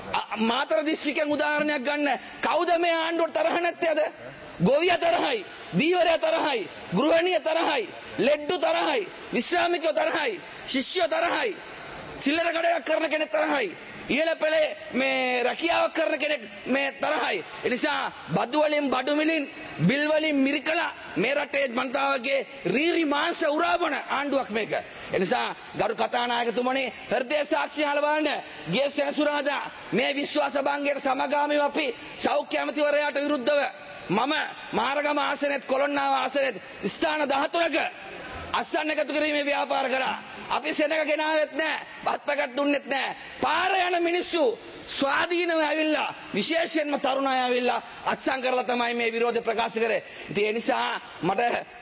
මාතර දිස්ත්‍රික්කෙන් උදාහරණයක් ගන්න. කවුද මේ ආණ්ඩුවට තරහ නැත්තේ අද? ගෝවියා තරහයි, දීවරයා තරහයි, ගෘහණිය තරහයි, ලෙඩ්ඩු තරහයි, විශ්‍රාමිකයෝ තරහයි, ශිෂ්‍යයෝ තරහයි, සිල්ලර කඩයක් කරන කෙනෙක් තරහයි, ඉහළ පෙළේ මේ රැකියාවක් කරන කෙනෙක් මේ තරහයි. ඒ නිසා බදු වලින් බඩු මිලින් බිල් වලින් මිරිකලා මේ රටේ ජනතාවගේ රීරි මාංශ උරාබන ආණ්ඩුවක් මේක. ඒ නිසා ගරු කතානායකතුමනි, හෘදය සාක්ෂි හලවන්න ගිය සෙනසුරාදා මේ විශ්වාස භංගයට සමගාමීව අපි සෞඛ්‍ය ඇමතිවරයාට විරුද්ධව මම මහරගම ආසනෙත් කොළොන්නාව ආසනෙත් ස්ථාන 13ක අස්සන්න එකතු කිරීමේ ව්‍යාපාර කරා. අපි සෙනග ගෙනාවෙත් නැහැ, බත් පැකට් දුන්නෙත් නැහැ. පාර යන මිනිස්සු ස්වාධීනව ඇවිල්ලා, විශේෂයෙන්ම තරුණ අය ඇවිල්ලා අත්සන් කරලා තමයි මේ විරෝධය ප්‍රකාශ කරේ. ඉතින් ඒ නිසා මට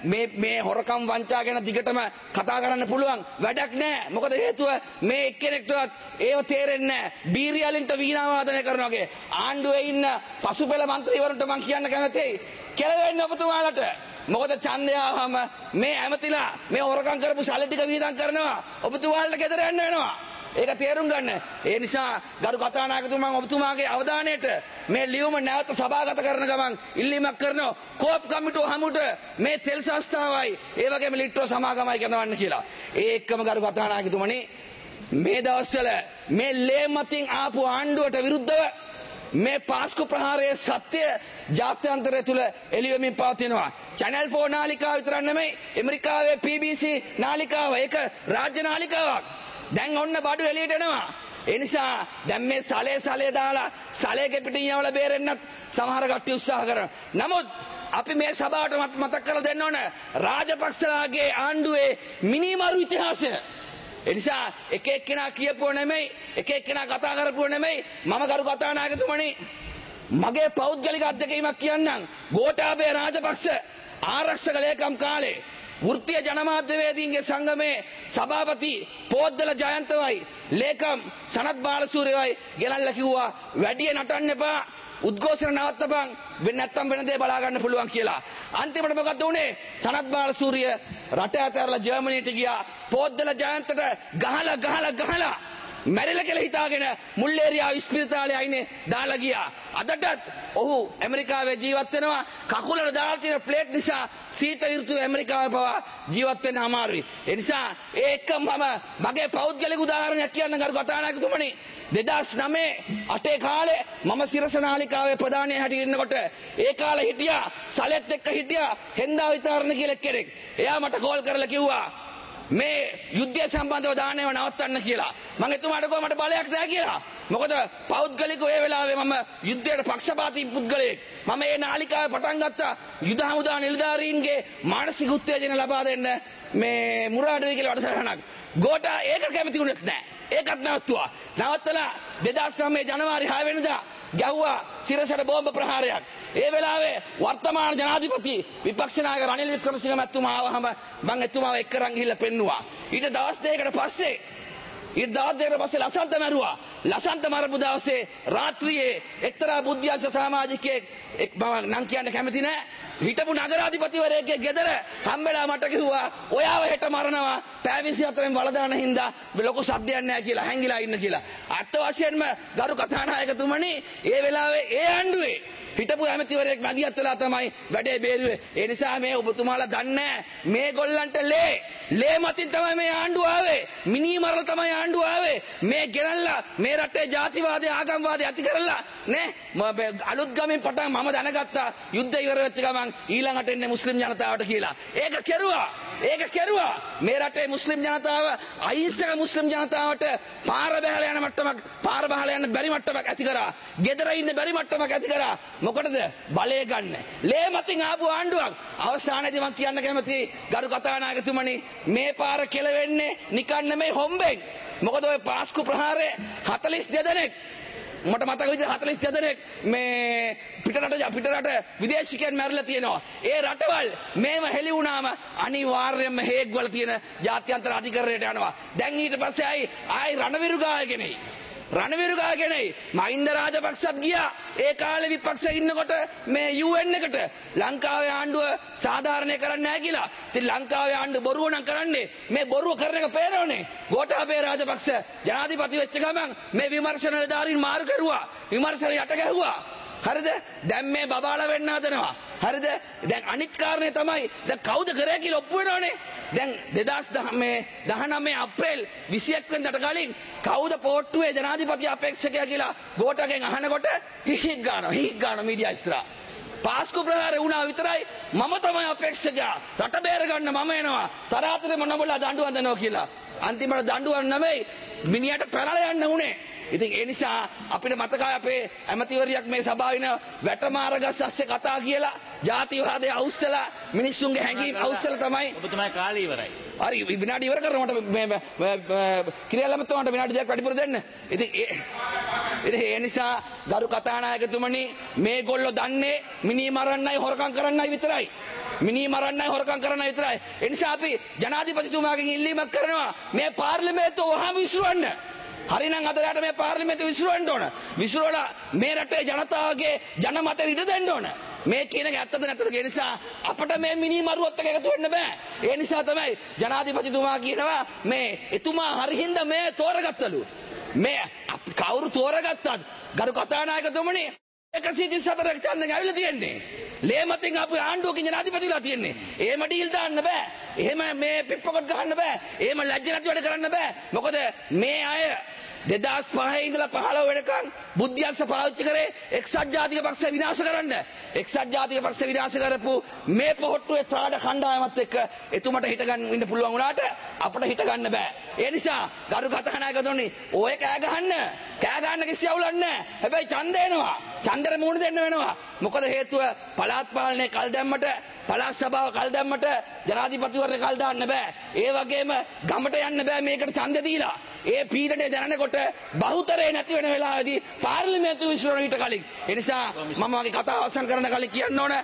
මේ හොරකම් වංචා ගැන දිගටම කතා කරන්න පුළුවන්. වැඩක් නැහැ. මොකද හේතුව මේ එක්කෙනෙක්ටවත් ඒව තේරෙන්නේ නැහැ. බීරියලින්ට වීණා වාදනය කරනවා වගේ. ආණ්ඩුවේ ඉන්න පසුපෙළ മന്ത്രിවරුන්ට මම කියන්න කැමතියි. කෙලවෙන්න ඔබතුමාලට. මොකද ඡන්දය ආවම මේ ඇමතිලා මේ හොරකම් කරපු සල්ලි ටික වියදම් කරනවා. ඔබතුමාලට ගෙදර යන්න වෙනවා. ඒක තේරුම් ගන්න. ඒ නිසා ගරු කතානායකතුමා ඔබතුමාගේ අවධානයට මේ ලියුම නැවත සභාගත කරන ගමන් ඉල්ලීමක් කරනවා. කෝප් කමිටුව හමුට මේ තෙල් සංස්ථාවයි ඒ වගේම ලිට්ටෝ සමාගමයි කරනවන්න කියලා. ඒ එක්කම ගරු කතානායකතුමනි, මේ දවස්වල මේ ලේ මතින් ආපු ආණ්ඩුවට විරුද්ධව මේ පාස්කු ප්‍රහාරයේ සත්‍ය ජාත්‍යන්තරය තුල එළිවෙමින් පවතිනවා. චැනල් 4 නාලිකාව විතරක් නෙමෙයි, ඇමරිකාවේ BBC නාලිකාව, ඒක රාජ්‍ය නාලිකාවක්. දැන් ඔන්න බඩු එළියට එනවා. ඒ නිසා දැන් මේ සලේ දාලා සලේක පිටින් යවලා බේරෙන්නත් සමහර කට්ටිය උත්සාහ කරනවා. නමුත් අපි මේ සභාවට මතක් කරලා දෙන්න ඕන රාජපක්ෂලාගේ ආණ්ඩුවේ මිනිමරු ඉතිහාසය. ඒ නිසා එක එක්කෙනා කියපුව නෙමෙයි, එක එක්කෙනා කතා කරපුව නෙමෙයි. මම ගරු කතානායකතුමනි, මගේ පෞද්ගලික අත්දැකීමක් කියන්නම්. ගෝඨාභය රාජපක්ෂ ආරක්ෂක ලේකම් කාලේ වෘත්තීය ජනමාධ්‍යවේදීන්ගේ සංගමේ සභාපති පෝද්දල ජයන්තවයි ලේකම් සනත් බාලසූරියවයි ගෙනල්ලා කිව්වා වැඩි නටන්න එපා, උද්ඝෝෂණ නවත්තපන්, වෙන නැත්තම් වෙන දේ බලා ගන්න පුළුවන් කියලා. අන්තිමට මොකද උනේ? සනත් බාලසූරිය රට ඇතැරලා ජර්මනියට ගියා. පෝද්දල ජයන්තට ගහලා මැරිලා කියලා හිතාගෙන මුල්ලේරියා ඉස්පිරිතාලේ අයිනේ දාලා ගියා. අදටත් ඔහු ඇමරිකාවේ ජීවත් වෙනවා. කකුලට දාලා තියෙන ප්ලේට් නිසා සීත ඍතුවේ ඇමරිකාවේ පවා ජීවත් වෙන්න අමාරුයි. ඒ නිසා ඒ එක්කම මගේ පෞද්ගලික උදාහරණයක් කියන්න ගරු කතානායකතුමනි. 2009 කාලේ මම සිරස නාලිකාවේ ප්‍රධානී හැටියට ඉන්නකොට ඒ කාලේ හිටියා සලෙත් එක්ක හිටියා හෙන්දා විතරණ කියලා කෙනෙක්. එයා මට කෝල් කරලා කිව්වා මේ යුද්ධය සම්බන්ධව දානව නවත්තන්න කියලා. මම එතුමාට කිව්වා මට බලයක් නැහැ කියලා. මොකද පෞද්ගලිකව ඒ වෙලාවේ මම යුද්ධයට පක්ෂපාතී පුද්ගලයෙක්. මම මේ නාලිකාවේ පටන් ගත්තා යුද හමුදා නිලධාරීන්ගේ මානසික උත්තේජන ලබා දෙන්න මේ මුරාඩුවේ කියලා වැඩසටහනක්. ගෝඨා ඒක කැමති වුණෙත් නැහැ. ඒකත් නවත්තුවා. නවත්තලා 2009 ජනවාරි 6 වෙනිදා ගැහුවා සිරසට බෝම්බ ප්‍රහාරයක්. ඒ වෙලාවේ වර්තමාන ජනාධිපති විපක්ෂ නායක රනිල් වික්‍රමසිංහ මැතිතුමා ආවහම මම එතුමාව එක්කරන් ගිහිල්ලා පෙන්නුවා. ඊට දවස් දෙකකට පස්සේ ඊට දවස් දෙකකට පස්සේ ලසන්ත මැරුවා. ලසන්ත මරපු දවසේ රාත්‍රියේ එක්තරා බුද්ධිංශ සමාජිකයෙක් මම නම් කියන්න කැමති නෑ හිටපු නගරාධිපතිවරයෙක්ගේ ගෙදර හම්බෙලා මට කිව්වා ඔයාව හෙට මරනවා පැය 24න් වලදාන හින්දා ලොකු සද්දයක් නෑ කියලා හැංගිලා ඉන්න කියලා. අත් වශයෙන්ම ගරු කතානායකතුමනි ඒ වෙලාවේ ඒ ආණ්ඩුවේ හිටපු ඇමතිවරයෙක් මැදිහත් වෙලා තමයි වැඩේ බේරුවේ. ඒ නිසා මේ ඔබතුමාලා දන්නේ මේ ගොල්ලන්ට ලේ මතින් තමයි මේ ආණ්ඩුව ආවේ. මිනී මරලා තමයි ආණ්ඩුව ආවේ. මේ ගෙනල්ලා මේ රටේ ජාතිවාදී ආගම්වාදී ඇති කරලා නේ අලුත් ගමින් පටන් මම දැනගත්තා යුද්ධ ඉවර වෙච්ච ගමන් ඊළඟට එන්නේ මුස්ලිම් ජනතාවට කියලා. ඒක කෙරුවා. මේ රටේ මුස්ලිම් ජනතාව අහිංසක මුස්ලිම් ජනතාවට පාර බහලා යන මට්ටමක් පාර බහලා යන බැරි මට්ටමක් ඇති කරා. ගෙදර ඉන්න බැරි මට්ටමක් ඇති කරා. මොකටද බලය ගන්න ලේ මතින් ආපු ආණ්ඩුවක්. අවසානයේදී මම කියන්න කැමතියි ගරු කතානායකතුමනි මේ පාර කෙලවෙන්නේ නිකන් නෙමෙයි හොම්බෙන්. මොකද ඔය පාස්කු ප්‍රහාරයේ 42 දෙනෙක් මට මතක විදිහට 42 දෙනෙක් මේ පිටරට විදේශිකයන් මැරිලා තියෙනවා. ඒ රටවල් මේව හෙළි වුණාම අනිවාර්යයෙන්ම හේග් වල තියෙන ජාත්‍යන්තර අධිකරණයට යනවා. දැන් ඊට පස්සේ ආයි රණවිරු ගායගෙනයි මහින්ද රාජපක්ෂත් ගියා. ඒ කාලේ විපක්ෂයේ ඉන්නකොට මේ UN එකට ලංකාවේ ආණ්ඩුව සාධාරණය කරන්නේ නැහැ කියලා. ඉතින් ලංකාවේ ආණ්ඩුව බොරුව නම් කරන්නේ මේ බොරුව කරන එක පේනවනේ. ගෝඨාභය රාජපක්ෂ ජනාධිපති වෙච්ච ගමන් මේ විමර්ශන නිලධාරීන් මාරු කරුවා. විමර්ශන යට ගැහුවා. හරිද? දැන් මේ බබාලා වෙන්න හදනවා. හරිද? දැන් අනිත් කාරණේ තමයි දැන් කවුද කරේ කියලා ඔප්පු වෙනවනේ. දැන් 2019 අප්‍රේල් 21 වෙනිදාට කලින් කවුද පොට්ටුවේ ජනාධිපති අපේක්ෂකයා කියලා ගෝඨගෙන් අහනකොට හිහික් ගානවා මීඩියා ඉස්සරහා. පාස්කු ප්‍රහාරය වුණා විතරයි මම තමයි අපේක්ෂකයා. රට බේර ගන්න මම එනවා. තරාතරේ මොනබලා දඬුවම් දෙනවා කියලා. අන්තිමට දඬුවම් නෙමෙයි මිනිහට පැනලා යන්න උනේ. ඉතින් ඒ නිසා අපිට මතකයි අපේ ඇමතිවරියක් මේ සභාවින වැටමාරගස් අස්සේ කතා කියලා ජාතිවාදය අවුස්සලා මිනිස්සුන්ගේ හැඟීම් අවුස්සලා තමයි ඔබතුමා කාලය ඉවරයි. හරි විනාඩි ඉවර කරනවා මට කිරියල්ලමතුමාට විනාඩි දෙකක් වැඩිපුර දෙන්න. ඉතින් ඒ නිසා ගරු කතානායකතුමනි මේගොල්ලෝ දන්නේ මිනී මරන්නයි හොරකම් කරන්නයි විතරයි. ඒ නිසා අපි ජනාධිපතිතුමාගෙන් ඉල්ලීමක් කරනවා මේ පාර්ලිමේන්තුව වහාම විසිරවන්න. හරිනම් අද රට මේ පාර්ලිමේන්තුව විසිරවන්න ඕන. විසිරවලා මේ රටේ ජනතාවගේ ජනමතයට ඉඩ දෙන්න ඕන. මේ කියන එක ඇත්තද නැත්තද? ඒ නිසා අපිට මේ මිනි මරුවත් එක්ක එකතු වෙන්න බෑ. ඒ නිසා තමයි ජනාධිපතිතුමා කියනවා මේ එතුමා හරිහින්ද මේ තෝරගත්තලු. මේ කවුරු තෝරගත්තත් ගරු කතානායකතුමනි 134ක් ඡන්දෙන් ඇවිල්ලා තියෙන්නේ. ලේ මතින් ආපු ආණ්ඩුවකින් ජනාධිපතිලා තියෙන්නේ. එහෙම ඩීල් දාන්න බෑ. එහෙම මේ පිප්පොකට් ගහන්න බෑ. එහෙම ලැජ්ජ නැති වැඩ කරන්න බෑ. මොකද මේ අය 2005 ඉඳලා 15 වෙනකන් බුද්ධිංශ පාවිච්චි කරේ එක්සත් ජාතික පක්ෂය විනාශ කරන්න. එක්සත් ජාතික පක්ෂය විනාශ කරපු මේ පොහොට්ටුවේ ත්‍රාඩ කණ්ඩායමත් එක්ක එතුමට හිට ගන්න ඉන්න පුළුවන් වුණාට අපිට හිට ගන්න බෑ. ඒ නිසා ගරු කතානායකතුමනි ඔය කෑ ගන්න කිසි අවුලක් නැහැ. හැබැයි ඡන්ද එනවා. ඡන්දෙට මුහුණ දෙන්න වෙනවා. මොකද හේතුව පළාත් පාලනයේ කල් දැම්මට පළාත් සභාව කල් දැම්මට ජනාධිපතිවරණය කල් දාන්න බෑ. ඒ වගේම ගමට යන්න බෑ මේකට ඡන්ද දීලා. ඒ පීඩනය දැනනකොට බහුතරේ නැති වෙන වෙලාවේදී පාර්ලිමේන්තුව විසිරෙන ඊට කලින්. ඒ නිසා මම වගේ කතාව අවසන් කරන්න කලින් කියන්න ඕන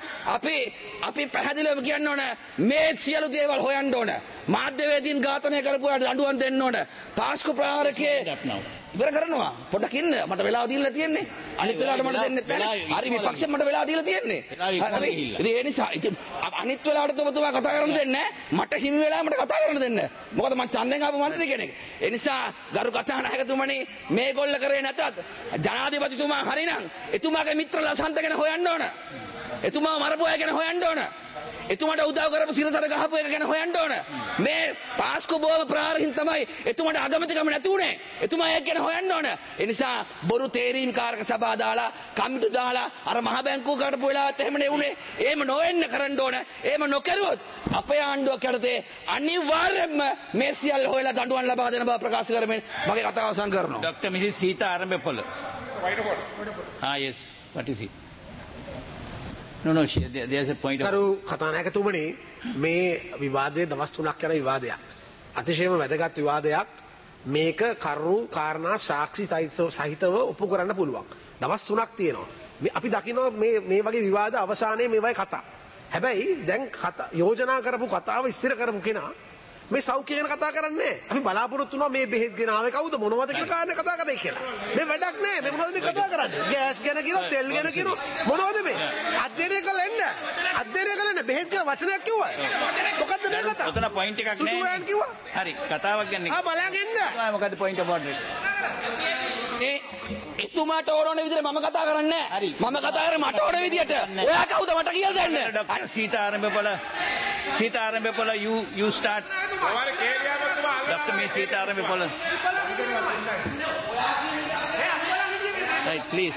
අපි පැහැදිලිව කියන්න ඕන මේ සියලු දේවල් හොයන්න ඕන. මාධ්‍යවේදීන් ඝාතනය කරපුවාට දඬුවම් දෙන්න ඕන. පාස්කු ප්‍රහාරකේ ඉවර කරනවා. පොඩ්ඩක් ඉන්න. මට වෙලාව දීලා තියෙන්නේ. අනිත් වෙලාවට මට දෙන්නෙත් නැහැ. හරි විපක්ෂෙන් මට වෙලාව දීලා තියෙන්නේ. හරි. ඉතින් ඒ නිසා අනිත් වෙලාවට ඔබතුමා කතා කරන්න දෙන්නේ නැහැ. මට හිමි වෙලාව මට කතා කරන්න දෙන්න. මොකද මම ඡන්දෙන් ආපු මන්ත්‍රී කෙනෙක්. ඒ නිසා ගරු කතානායකතුමනි මේගොල්ල කරේ නැතත් ජනාධිපතිතුමා හරිනම් එතුමාගේ මිත්‍ර ලසන්ත ගැන හොයන්න ඕන. එතුමා මරපු අය ගැන හොයන්න ඕන. එතුමාට උදව් කරපු සිරසට ගහපු එක ගැන හොයන්න ඕන. මේ පාස්කු බෝම ප්‍රහාරයෙන් තමයි එතුමාට අගමැතිකම නැති උනේ. එතුමා ඒක ගැන හොයන්න ඕන. ඒ නිසා බොරු තේරීම් කාරක සභා දාලා කමිටු දාලා අර මහ බැංකුව කරපු වෙලාවත් එහෙම නෙවුනේ. එහෙම නොවෙන්න කරන්න ඕන. එහෙම නොකරුවොත් අපේ ආණ්ඩුවක් යටතේ අනිවාර්යයෙන්ම මේ සියල්ල හොයලා දඬුවම් ලබා දෙන බව ප්‍රකාශ කරමින් මගේ කතාව අවසන් කරනවා. Dr. Mrs. Sita Arambepala. Yes. What is it? No, there's a point. කරු කතානායකතුමනි මේ විවාදයේ දවස් 3ක් යන විවාදයක්. අතිශයම වැදගත් විවාදයක්. මේක කරුණු කාරණා සාක්ෂි සහිතව ඔප්පු කරන්න පුළුවන්. දවස් 3ක් තියෙනවා. අපි දකිනවා මේ වගේ විවාද අවසානයේ මේවයි කතා. හැබැයි දැන් යෝජනා කරපු කතාව ස්ථිර කරපු කෙනා මේ සෞඛ්‍ය ගැන කතා කරන්නේ අපි බලාපොරොත්තු වෙනවා මේ බෙහෙත් ගෙනාවේ කවුද මොනවද කියලා කාරණේ කතා කරන්නේ කියලා. මේ වැඩක් නෑ. මේ මොනවද මේ කතා කරන්නේ? ගෑස් ගැන කියනවා, තෙල් ගැන කියනවා. මොනවද මේ? අධ්‍යයනය කළා එන්න. අධ්‍යයනය කළා එන්න. බෙහෙත් කියලා වචනයක් කිව්වා. මොකද්ද මේ කතාව? ඔතන පොයින්ට් එකක් නෑ. සුදුවෑන් කිව්වා. හරි කතාවක් ගන්න. බලන්න එන්න. මොකද්ද පොයින්ට් about it? එතුමාට ඕන විදිහට මම කතා කරන්නේ නැහැ. මම කතා කරන්නේ මට ඕන විදිහට. ඔයා කවුද මට කියලා දෙන්න? Dr. Sita Arambepola, you start. Dr. Me Sita Arambepola. Right, please.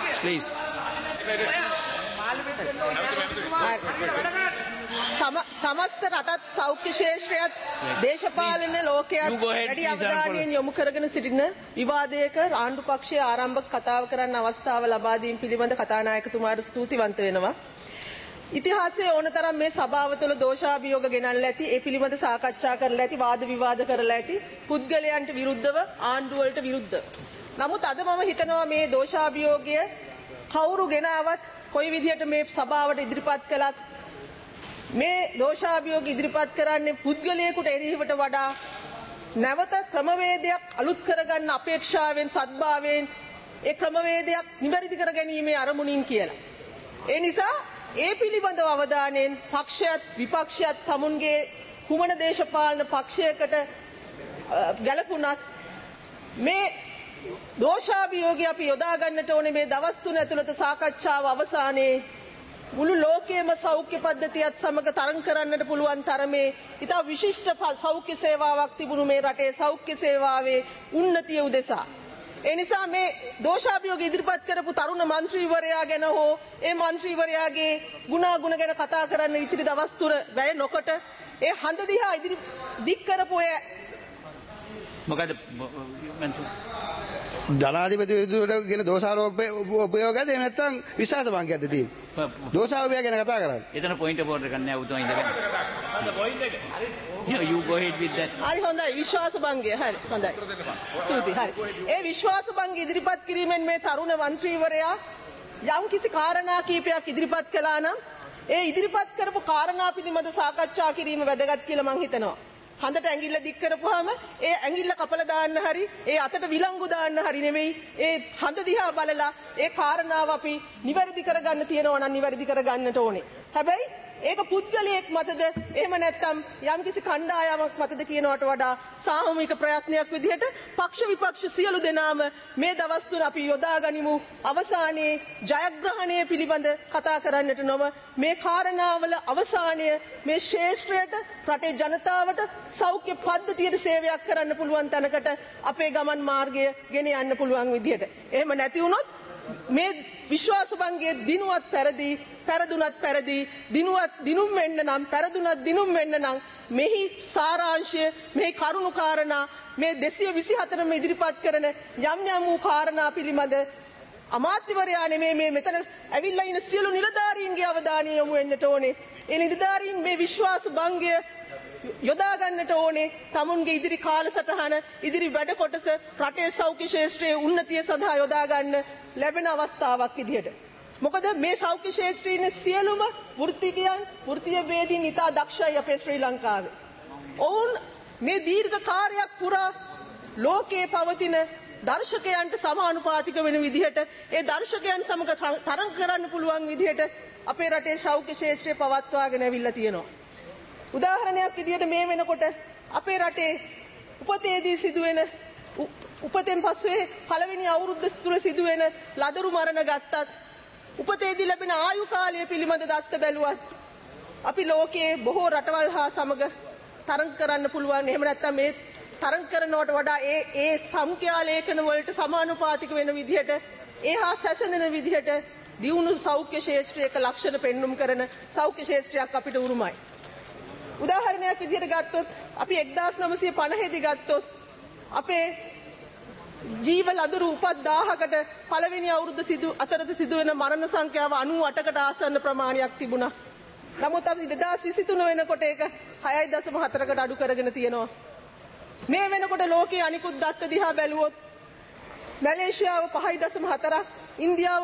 සමස්ත රටත් සෞඛ්‍ය ශේෂ්ත්‍රයත් දේශපාලන ලෝකයත් වැඩි අවධානයෙන් යොමු කරගෙන සිටින විවාදයක ආණ්ඩු පක්ෂයේ ආරම්භක කතාව කරන්න අවස්ථාව ලබා දීම පිළිබඳ කතානායකතුමාට ස්තුතිවන්ත වෙනවා. ඉතිහාසයේ ඕනතරම් මේ සභාව තුළ දෝෂාභියෝග ගෙනල්ලා ඇති, ඒ පිළිබඳ සාකච්ඡා කරලා ඇති, වාද විවාද කරලා ඇති, පුද්ගලයන්ට විරුද්ධව ආණ්ඩුව වලට විරුද්ධව. නමුත් අද මම හිතනවා මේ දෝෂාභියෝගය කවුරු ගෙනාවත් කොයි විදිහට මේ සභාවට ඉදිරිපත් කළත් මේ දෝෂාභියෝග ඉදිරිපත් කරන්නේ පුද්ගලයෙකුට එරෙහිවට වඩා නැවත ක්‍රමවේදයක් අලුත් කරගන්න අපේක්ෂාවෙන් සද්භාවයෙන් ඒ ක්‍රමවේදයක් නිවැරදි කර ගැනීමේ අරමුණින් කියලා. ඒ නිසා ඒ පිළිබඳව අවධානයෙන් පක්ෂයත් විපක්ෂයත් තමුන්ගේ කුමන දේශපාලන පක්ෂයකට ගැලපුණත් මේ දෝෂාභියෝගය අපි යොදා ගන්නට ඕනේ මේ දවස් 3 ඇතුළත සාකච්ඡාව අවසානයේ මුළු ලෝකයේම සෞඛ්‍ය පද්ධතියත් සමග තරඟ කරන්නට පුළුවන් තරමේ ඉතා විශිෂ්ට සෞඛ්‍ය සේවාවක් තිබුණු මේ රටේ සෞඛ්‍ය සේවාවේ උන්නතිය උදෙසා. ඒ නිසා මේ දෝෂාභියෝග ඉදිරිපත් කරපු තරුණ මන්ත්‍රීවරයා ගැන හෝ ඒ මන්ත්‍රීවරයාගේ ගුණාගුණ ගැන කතා කරන්න ඉතිරි දවස් 3 වැය නොකොට ඒ හඳ දිහා ඉදිරි දික් කරපු මොකද ජනාධිපතිවරයාට ගෙන දෝෂාරෝපණයද එහෙම නැත්නම් විශ්වාස භංගයක්ද තියෙන්නේ? දෝෂාරෝපණය ගැන කතා කරන්නේ. එතන පොයින්ට් බෝඩ් එකක් නෑ උතුම් ඉඳගෙන. පොයින්ට් එක. You go ahead with that. හරි හොඳයි විශ්වාස භංගය. හරි හොඳයි. ස්තුතියි. හරි. ඒ විශ්වාස භංගය ඉදිරිපත් කිරීමෙන් මේ තරුණ මන්ත්‍රීවරයා යම් කිසි කාරණා කීපයක් ඉදිරිපත් කළා නම් ඒ ඉදිරිපත් කරපු කාරණා පිළිබඳ සාකච්ඡා කිරීම වැදගත් කියලා මම හිතනවා. හඳට ඇඟිල්ල දික් කරපුවාම ඒ ඇඟිල්ල කපලා දාන්න හරි ඒ අතට විලංගු දාන්න හරි නෙවෙයි ඒ හඳ දිහා බලලා ඒ කාරණාව අපි නිවැරදි කරගන්න තියෙනවා නම් නිවැරදි කරගන්නට ඕනේ. හැබැයි ඒක පුද්ගලයෙක් මතද එහෙම නැත්නම් යම්කිසි කණ්ඩායමක් මතද කියනවට වඩා සාමූහික ප්‍රයත්නයක් විදිහට පක්ෂ විපක්ෂ සියලු දෙනාම මේ දවස් තුන අපි යොදා ගනිමු අවසානයේ ජයග්‍රහණය පිළිබඳ කතා කරන්නට නොව මේ කාරණාවල අවසානය මේ ශේෂ්ත්‍රයට රටේ ජනතාවට සෞඛ්‍ය පද්ධතියට සේවයක් කරන්න පුළුවන් තැනකට අපේ ගමන් මාර්ගය ගෙන යන්න පුළුවන් විදිහට. එහෙම නැති වුණොත් මේ විශ්වාස භංගයේ දිනුවත් පෙරදී පෙරදුනත් පෙරදී දිනුවත් දිනුම් වෙන්න නම් පෙරදුනත් දිනුම් වෙන්න නම් මෙහි සාරාංශය මේ කරුණු කාරණා මේ 224 ඉදිරිපත් කරන යම් යම් වූ කාරණා පිළිබඳ අමාත්‍යවරයා නෙමේ මේ මෙතන ඇවිල්ලා ඉන්න සියලු නිලධාරීන්ගේ අවධානය යොමු වෙන්නට ඕනේ. ඒ නිලධාරීන් මේ විශ්වාස භංගය යොදා ගන්නට ඕනේ තමුන්ගේ ඉදිරි කාලසටහන ඉදිරි වැඩ කොටස රටේ සෞඛ්‍ය ශාස්ත්‍රයේ උන්නතිය සඳහා යොදා ගන්න ලැබෙන අවස්ථාවක් විදිහට. මොකද මේ සෞඛ්‍ය ශාස්ත්‍රයේ සියලුම වෘත්තිකයන් වෘත්තීය වේදීන් ඉතා දක්ෂයි අපේ ශ්‍රී ලංකාවේ. ඔවුන් මේ දීර්ඝ කාර්යයක් පුරා ලෝකයේ පවතින දර්ශකයන්ට සමානුපාතික වෙන විදිහට ඒ දර්ශකයන් සමග තරඟ කරන්න පුළුවන් විදිහට අපේ රටේ සෞඛ්‍ය ශාස්ත්‍රය පවත්වාගෙන ඇවිල්ලා තියෙනවා. උදාහරණයක් විදිහට මේ වෙනකොට අපේ රටේ උපතේදී සිදුවෙන උපතෙන් පස්සේ පළවෙනි අවුරුද්ද තුල සිදුවෙන ලදරු මරණ ගත්තත් උපතේදී ලැබෙන ආයු කාලය පිළිබඳ දත්ත බැලුවත් අපි ලෝකයේ බොහෝ රටවල් හා සමග තරඟ කරන්න පුළුවන්. එහෙම නැත්නම් මේ තරඟ කරනවට වඩා ඒ සංඛ්‍යා ලේඛන වලට සමානුපාතික වෙන විදිහට ඒහා සැසඳෙන විදිහට දියුණු සෞඛ්‍ය ශාස්ත්‍රයක ලක්ෂණ පෙන්눔 කරන සෞඛ්‍ය ශාස්ත්‍රයක් අපිට උරුමයි. උදාහරණයක් විදිහට ගත්තොත් අපි 1950 දී ගත්තොත් අපේ ජීව ලදරු උපත් 1000කට පළවෙනි අවුරුද්ද අතරත සිදුවෙන මරණ සංඛ්‍යාව 98කට ආසන්න ප්‍රමාණයක් තිබුණා. නමුත් අපි 2023 වෙනකොට ඒක 6.4කට අඩු කරගෙන තියෙනවා. මේ වෙනකොට ලෝකයේ අනිකුත් දත්ත දිහා බැලුවොත් මැලේසියාව 5.4ක්, ඉන්දියාව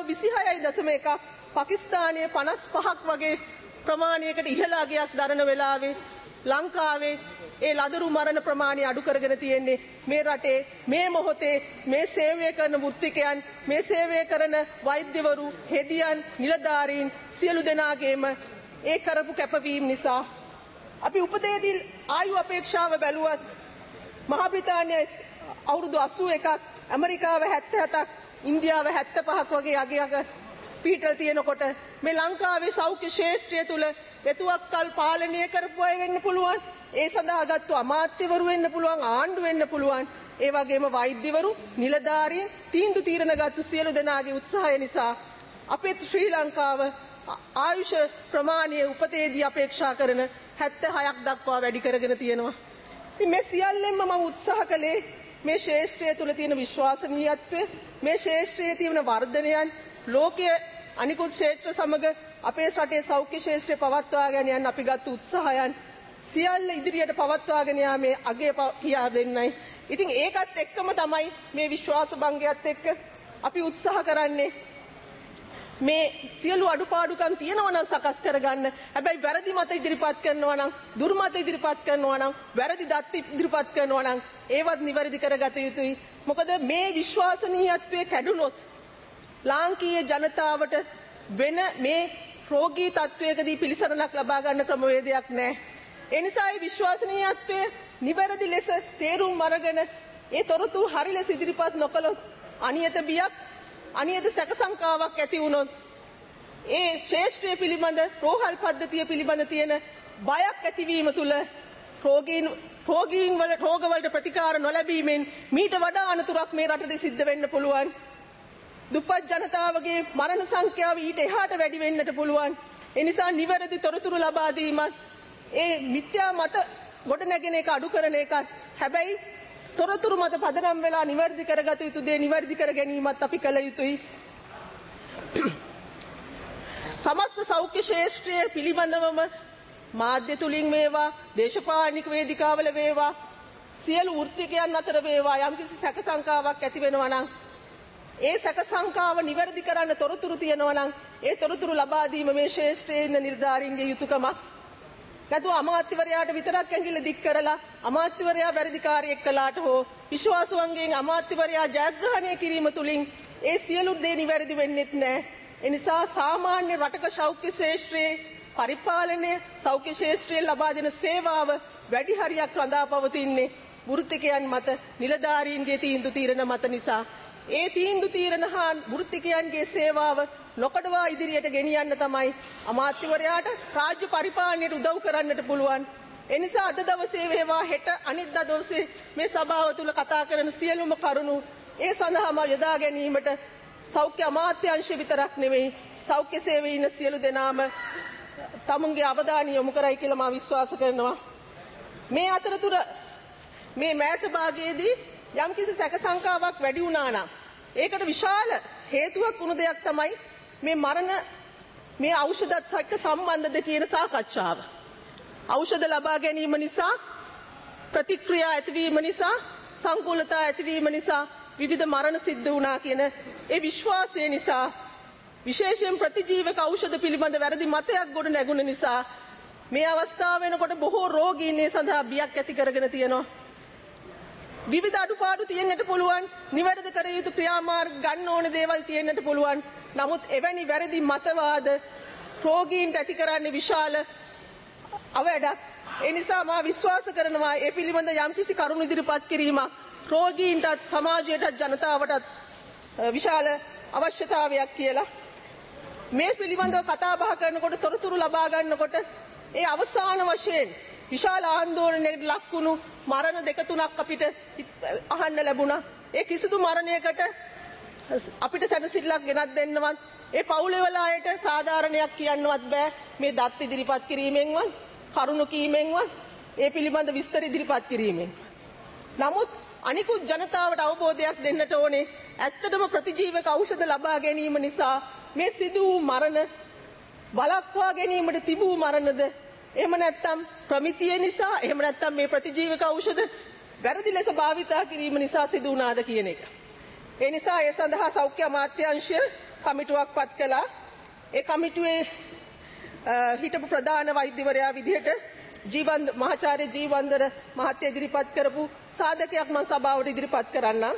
26.1ක්, පාකිස්තානය 55ක් වගේ ප්‍රමාණයකට ඉහළ අගයක් දරන වෙලාවේ ලංකාවේ ඒ ලදරු මරණ ප්‍රමාණය අඩු කරගෙන තියෙන්නේ. මේ රටේ මේ මොහොතේ මේ සේවය කරන වෘත්තිකයන්, මේ සේවය කරන වෛද්‍යවරු, හෙදියන්, නිලධාරීන් සියලු දෙනාගේම ඒ කරපු කැපවීම නිසා. අපි උපතේදී ආයු අපේක්ෂාව බැලුවත් මහා බ්‍රිතාන්‍යයේ අවුරුදු 81ක්, ඇමරිකාව 77ක්, ඉන්දියාව 75ක් වගේ අගයක පිටල් තියෙනකොට මේ ලංකාවේ සෞඛ්‍ය ශාස්ත්‍රය තුල එතුවක්කල් පාලනය කරපු අය වෙන්න පුළුවන්. ඒ සඳහා ගත්තු අමාත්‍යවරු වෙන්න පුළුවන්, ආණ්ඩු වෙන්න පුළුවන්. ඒ වගේම වෛද්‍යවරු, නිලධාරීන්, තීන්දුව తీරන ගත්තු සියලු දෙනාගේ උත්සාහය නිසා අපේ ශ්‍රී ලංකාව ආයුෂ ප්‍රමාණය උපතේදී අපේක්ෂා කරන 76ක් දක්වා වැඩි කරගෙන තියෙනවා. ඉතින් මේ සියල්ලෙන්ම මම උත්සාහ කළේ මේ ශාස්ත්‍රය තුල තියෙන විශ්වාසනීයත්වය, මේ ශාස්ත්‍රයේ තියෙන වර්ධනයන් ලෝකයේ අනිකුත් ශාස්ත්‍ර සමග අපේ රටේ සෞඛ්‍ය ශාස්ත්‍රය පවත්වාගෙන යන්න අපි ගත්ත උත්සාහයන් සියල්ල ඉදිරියට පවත්වාගෙන යාමේ අගය කියා දෙන්නයි. ඉතින් ඒකත් එක්කම තමයි මේ විශ්වාස භංගයත් එක්ක අපි උත්සාහ කරන්නේ මේ සියලු අඩුපාඩුකම් තියෙනවා නම් සකස් කරගන්න. හැබැයි වැරදි මත ඉදිරිපත් කරනවා නම්, දුර්මත ඉදිරිපත් කරනවා නම්, වැරදි දත් ඉදිරිපත් කරනවා නම් ඒවත් නිවැරදි කරගත යුතුයි. මොකද මේ විශ්වාසනීයත්වයේ කැඩුනොත් ලාංකීය ජනතාවට වෙන මේ රෝගී තත්වයකදී පිළිසරණක් ලබා ගන්න ක්‍රමවේදයක් නැහැ. ඒ නිසා මේ විශ්වාසනීයත්වය නිවැරදි ලෙස තේරුම් අරගෙන ඒ තොරතුරු හරි ලෙස ඉදිරිපත් නොකළොත් අනියත බියක්, අනියත සැක සංකාවක් ඇති වුණොත් ඒ ශාස්ත්‍රය පිළිබඳ, රෝහල් පද්ධතිය පිළිබඳ තියෙන බයක් ඇතිවීම තුළ රෝගවලට ප්‍රතිකාර නොලැබීමෙන් මීට වඩා අනතුරක් මේ රටේ සිද්ධ වෙන්න පුළුවන්. දුප්පත් ජනතාවගේ මරණ සංඛ්‍යාව ඊට එහාට වැඩි වෙන්නට පුළුවන්. ඒ නිසා නිවැරදි තොරතුරු ලබා දීමත්, ඒ මිත්‍යා මත ගොඩනැගෙන එක අඩු කරන එකත්, හැබැයි තොරතුරු මත පදනම් වෙලා නිවැරදි කරගත යුතු දේ නිවැරදි කර ගැනීමත් අපි කළ යුතුයි. සමස්ත සෞඛ්‍ය ශාස්ත්‍රය පිළිබඳවම මාධ්‍ය තුලින් වේවා, දේශපාලනික වේදිකාවල වේවා, සියලු වෘත්තිකයන් අතර වේවා යම්කිසි සැක සංකාවක් ඇති වෙනවා නම් ඒ සැක සංකාව නිවැරදි කරන්න තොරතුරු තියෙනවා නම් ඒ තොරතුරු ලබා දීම මේ ශාස්ත්‍රයේ ඉන්න නිලධාරීන්ගේ යුතුයකමක්. නැතුව අමාත්‍යවරයාට විතරක් ඇඟිල්ල දික් කරලා අමාත්‍යවරයා වැරදිකාරයෙක් කළාට හෝ විශ්වාසවන්ගෙන් අමාත්‍යවරයා ජයග්‍රහණය කිරීම තුලින් ඒ සියලු දේ නිවැරදි වෙන්නේ නැහැ. ඒ නිසා සාමාන්‍ය රටක සෞඛ්‍ය ශාස්ත්‍රයේ පරිපාලනය, සෞඛ්‍ය ශාස්ත්‍රයේ ලබා දෙන සේවාව වැඩි හරියක් රඳා පවතින්නේ වෘත්තිකයන් මත, නිලධාරීන්ගේ තීන්දුව తీරන මත නිසා. ඒ තීන්දුව తీරන හා වෘත්තිකයන්ගේ සේවාව නොකඩවා ඉදිරියට ගෙනියන්න තමයි අමාත්‍යවරයාට රාජ්‍ය පරිපාලනයට උදව් කරන්නට පුළුවන්. ඒ නිසා අද දවසේ වේවා හෙට අනිද්දා දවසේ මේ සභාව තුල කතා කරන සියලුම කරුණු ඒ සඳහාම යොදා ගැනීමට සෞඛ්‍ය අමාත්‍යාංශය විතරක් නෙවෙයි සෞඛ්‍ය සේවයේ ඉන්න සියලු දෙනාම තමුන්ගේ අවධානය යොමු කරයි කියලා මම විශ්වාස කරනවා. මේ අතරතුර මේ මෑත භාගයේදී යම්කිසි සැක සංකාවක් වැඩි වුණා නම් ඒකට විශාල හේතුවක් වුණු දෙයක් තමයි මේ මරණ මේ ඖෂධත් එක්ක සම්බන්ධද කියන සාකච්ඡාව. ඖෂධ ලබා ගැනීම නිසා, ප්‍රතික්‍රියා ඇතිවීම නිසා, සංකූලතා ඇතිවීම නිසා විවිධ මරණ සිද්ධ වුණා කියන ඒ විශ්වාසය නිසා, විශේෂයෙන් ප්‍රතිජීවක ඖෂධ පිළිබඳ වැරදි මතයක් ගොඩ නැගුණ නිසා මේ අවස්ථාව වෙනකොට බොහෝ රෝගීන් ඒ සඳහා බියක් ඇති කරගෙන තියෙනවා. විවිධ අඩුපාඩු තියෙන්නට පුළුවන්, නිවැරදි කර යුතු ක්‍රියාමාර්ග ගන්න ඕන දේවල් තියෙන්නට පුළුවන්. නමුත් එවැනි වැරදි මතවාද රෝගීන්ට ඇති කරන්නේ විශාල අවඩක්. ඒ නිසා මා විශ්වාස කරනවා ඒ පිළිබඳ යම්කිසි කරුණු ඉදිරිපත් කිරීමක් රෝගීන්ටත් සමාජයටත් ජනතාවටත් විශාල අවශ්‍යතාවයක් කියලා. මේ පිළිබඳව කතා බහ කරනකොට, තොරතුරු ලබා ගන්නකොට ඒ අවසාන වශයෙන් විශාල ආందోලනයකට ලක් වුණු මරණ දෙක තුනක් අපිට අහන්න ලැබුණා. ඒ කිසිදු මරණයකට අපිට සැනසෙල්ලක් ගෙනත් දෙන්නවත්, ඒ පවුලේ වල අයට සාධාරණයක් කියන්නවත් බෑ. මේ දත් ඉදිරිපත් කිරීමෙන්වත්, කරුණු කීමෙන්වත්, ඒ පිළිබඳ විස්තර ඉදිරිපත් කිරීමෙන්. නමුත් අනිකුත් ජනතාවට අවබෝධයක් දෙන්නට ඕනේ ඇත්තටම ප්‍රතිජීවක ඖෂධ ලබා ගැනීම නිසා මේ සිදු වූ මරණ වළක්වා ගැනීමට තිබූ මරණද, එහෙම නැත්නම් ප්‍රමිතිය නිසා, එහෙම නැත්නම් මේ ප්‍රතිජීවක ඖෂධ වැරදි ලෙස භාවිතා කිරීම නිසා සිදු වුණාද කියන එක. ඒ නිසා ඒ සඳහා සෞඛ්‍ය අමාත්‍යාංශය කමිටුවක් පත් කළා. ඒ කමිටුවේ හිටපු ප්‍රධාන වෛද්‍යවරයා විදිහට මහාචාර්ය ජීවන්දර මහත්තයා ඉදිරිපත් කරපු සාධකයක් මම සභාවට ඉදිරිපත් කරන්නම්.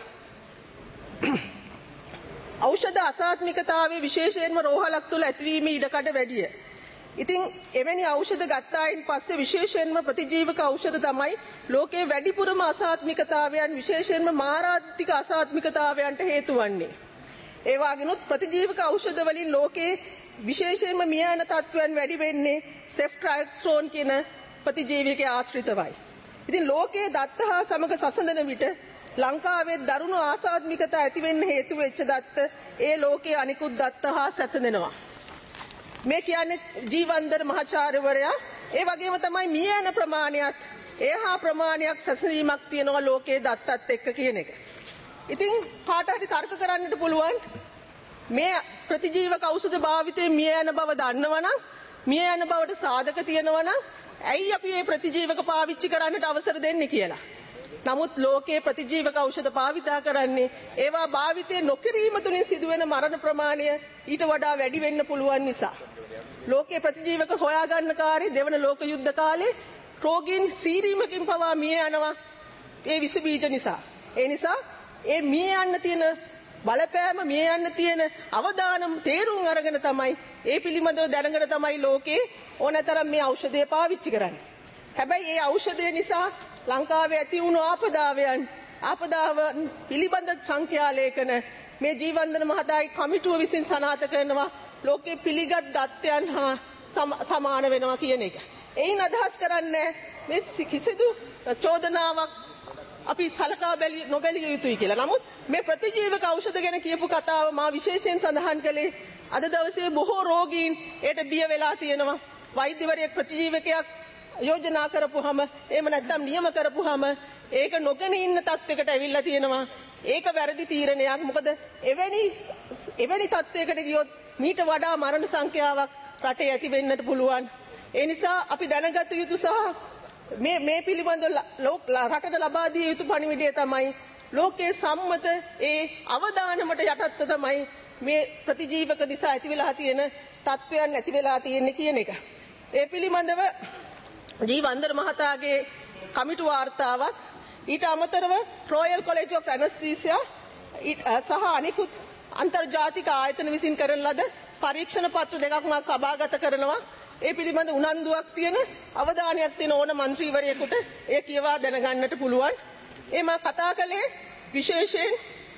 ඖෂධ අසාත්මිකතාවයේ විශේෂයෙන්ම රෝහලක් තුළ ඇතිවීමේ ඉඩකඩ වැඩිය. ඉතින් එවැනි ඖෂධ ගත්තායින් පස්සේ විශේෂයෙන්ම ප්‍රතිජීවක ඖෂධ තමයි ලෝකයේ වැඩිපුරම අසාත්මිකතාවයන් විශේෂයෙන්ම මාරාත්මක අසාත්මිකතාවයන්ට හේතු වන්නේ. ඒ වගේනොත් ප්‍රතිජීවක ඖෂධ වලින් ලෝකයේ විශේෂයෙන්ම මිය යන තත්ත්වයන් වැඩි වෙන්නේ සෙෆ්ට්‍රයික්සෝන් කියන ප්‍රතිජීවකයේ ආශ්‍රිතවයි. ඉතින් ලෝකයේ දත්ත හා සමග සසඳන විට ලංකාවේ දරුණු ආසාත්මිකතා ඇති වෙන්න හේතු වෙච්ච දත්ත ඒ ලෝකයේ අනිකුත් දත්ත හා සැසඳෙනවා. මේ කියන්නේ ජීවන්දර මහාචාර්යවරයා. ඒ වගේම තමයි මිය යන ප්‍රමාණයත් ඒහා ප්‍රමාණයක් සැසඳීමක් තියෙනවා ලෝකයේ දත්තත් එක්ක කියන එක. ඉතින් කාට හරි තර්ක කරන්නට පුළුවන් මේ ප්‍රතිජීවක ඖෂධ භාවිතයේ මිය යන බව දන්නවනම් මිය යන බවට සාධක තියෙනවනම් ඇයි අපි මේ ප්‍රතිජීවක පාවිච්චි කරන්නට අවසර දෙන්නේ කියලා. නමුත් ලෝකයේ ප්‍රතිජීවක ඖෂධ භාවිතා කරන්නේ ඒවා භාවිතය නොකිරීම තුලින් සිදුවෙන මරණ ප්‍රමාණය ඊට වඩා වැඩි වෙන්න පුළුවන් නිසා. ලෝකයේ ප්‍රතිජීවක හොයාගන්න කාර්යය දෙවන ලෝක යුද්ධ කාලේ රෝගීන් සීරීමකින් පවා මිය යනවා ඒ විස බීජ නිසා. ඒ නිසා ඒ මිය යන්න තියෙන බලපෑම මිය යන්න තියෙන අවදානම් තේරුම් අරගෙන තමයි ඒ පිළිබඳව දැනගෙන තමයි ලෝකේ ඕනතරම් මේ ඖෂධය පාවිච්චි කරන්නේ. හැබැයි ඒ ඖෂධය නිසා ලංකාවේ ඇති වුණු ආපදාව පිළිබඳ සංඛ්‍යා ලේඛන මේ ජීවන්දන මහතාගේ කමිටුව විසින් සනාථ කරනවා ලෝකේ පිළිගත් දත්තයන් හා සමාන වෙනවා කියන එක. එයින් අදහස් කරන්නේ මේ කිසිදු චෝදනාවක් අපි සලකා නොබැලිය යුතුයි කියලා. නමුත් මේ ප්‍රතිජීවක ඖෂධ ගැන කියපු කතාව මා විශේෂයෙන් සඳහන් කළේ අද දවසේ බොහෝ රෝගීන් ඒට බිය වෙලා තියෙනවා. වෛද්‍යවරයෙක් ප්‍රතිජීවකයක් යෝජනා කරපුවාම එහෙම නැත්නම් නියම කරපුවාම ඒක නොගෙන ඉන්න තත්යකට ඇවිල්ලා තියෙනවා. ඒක වැරදි තීරණයක්. මොකද එවැනි තත්යකට ගියොත් මීට වඩා මරණ සංඛ්‍යාවක් රටේ ඇති වෙන්නට පුළුවන්. ඒ නිසා අපි දැනගත යුතු සහ මේ පිළිබඳව රටට ලබා දිය යුතු පණිවිඩය තමයි ලෝකයේ සම්මත ඒ අවදානමට යටත්ව තමයි මේ ප්‍රතිජීවක නිසා ඇති වෙලා තියෙන තත්වයන් ඇති වෙලා තියෙන්නේ කියන එක. ඒ පිළිබඳව ජීවන්දර මහතාගේ කමිටු වාර්තාවත් ඊට අමතරව රොයල් කොලෙජ් ඔෆ් ඇනස්තීසියා සහ අනිකුත් අන්තර්ජාතික ආයතන විසින් කරන ලද පරීක්ෂණ පත්‍ර දෙකක් මා සභාගත කරනවා. ඒ පිළිබඳ උනන්දුවක් තියෙන අවධානයක් තියෙන ඕන മന്ത്രിවරයෙකුට ඒ කියවා දැනගන්නට පුළුවන්. ඒ මා කතා කළේ විශේෂයෙන්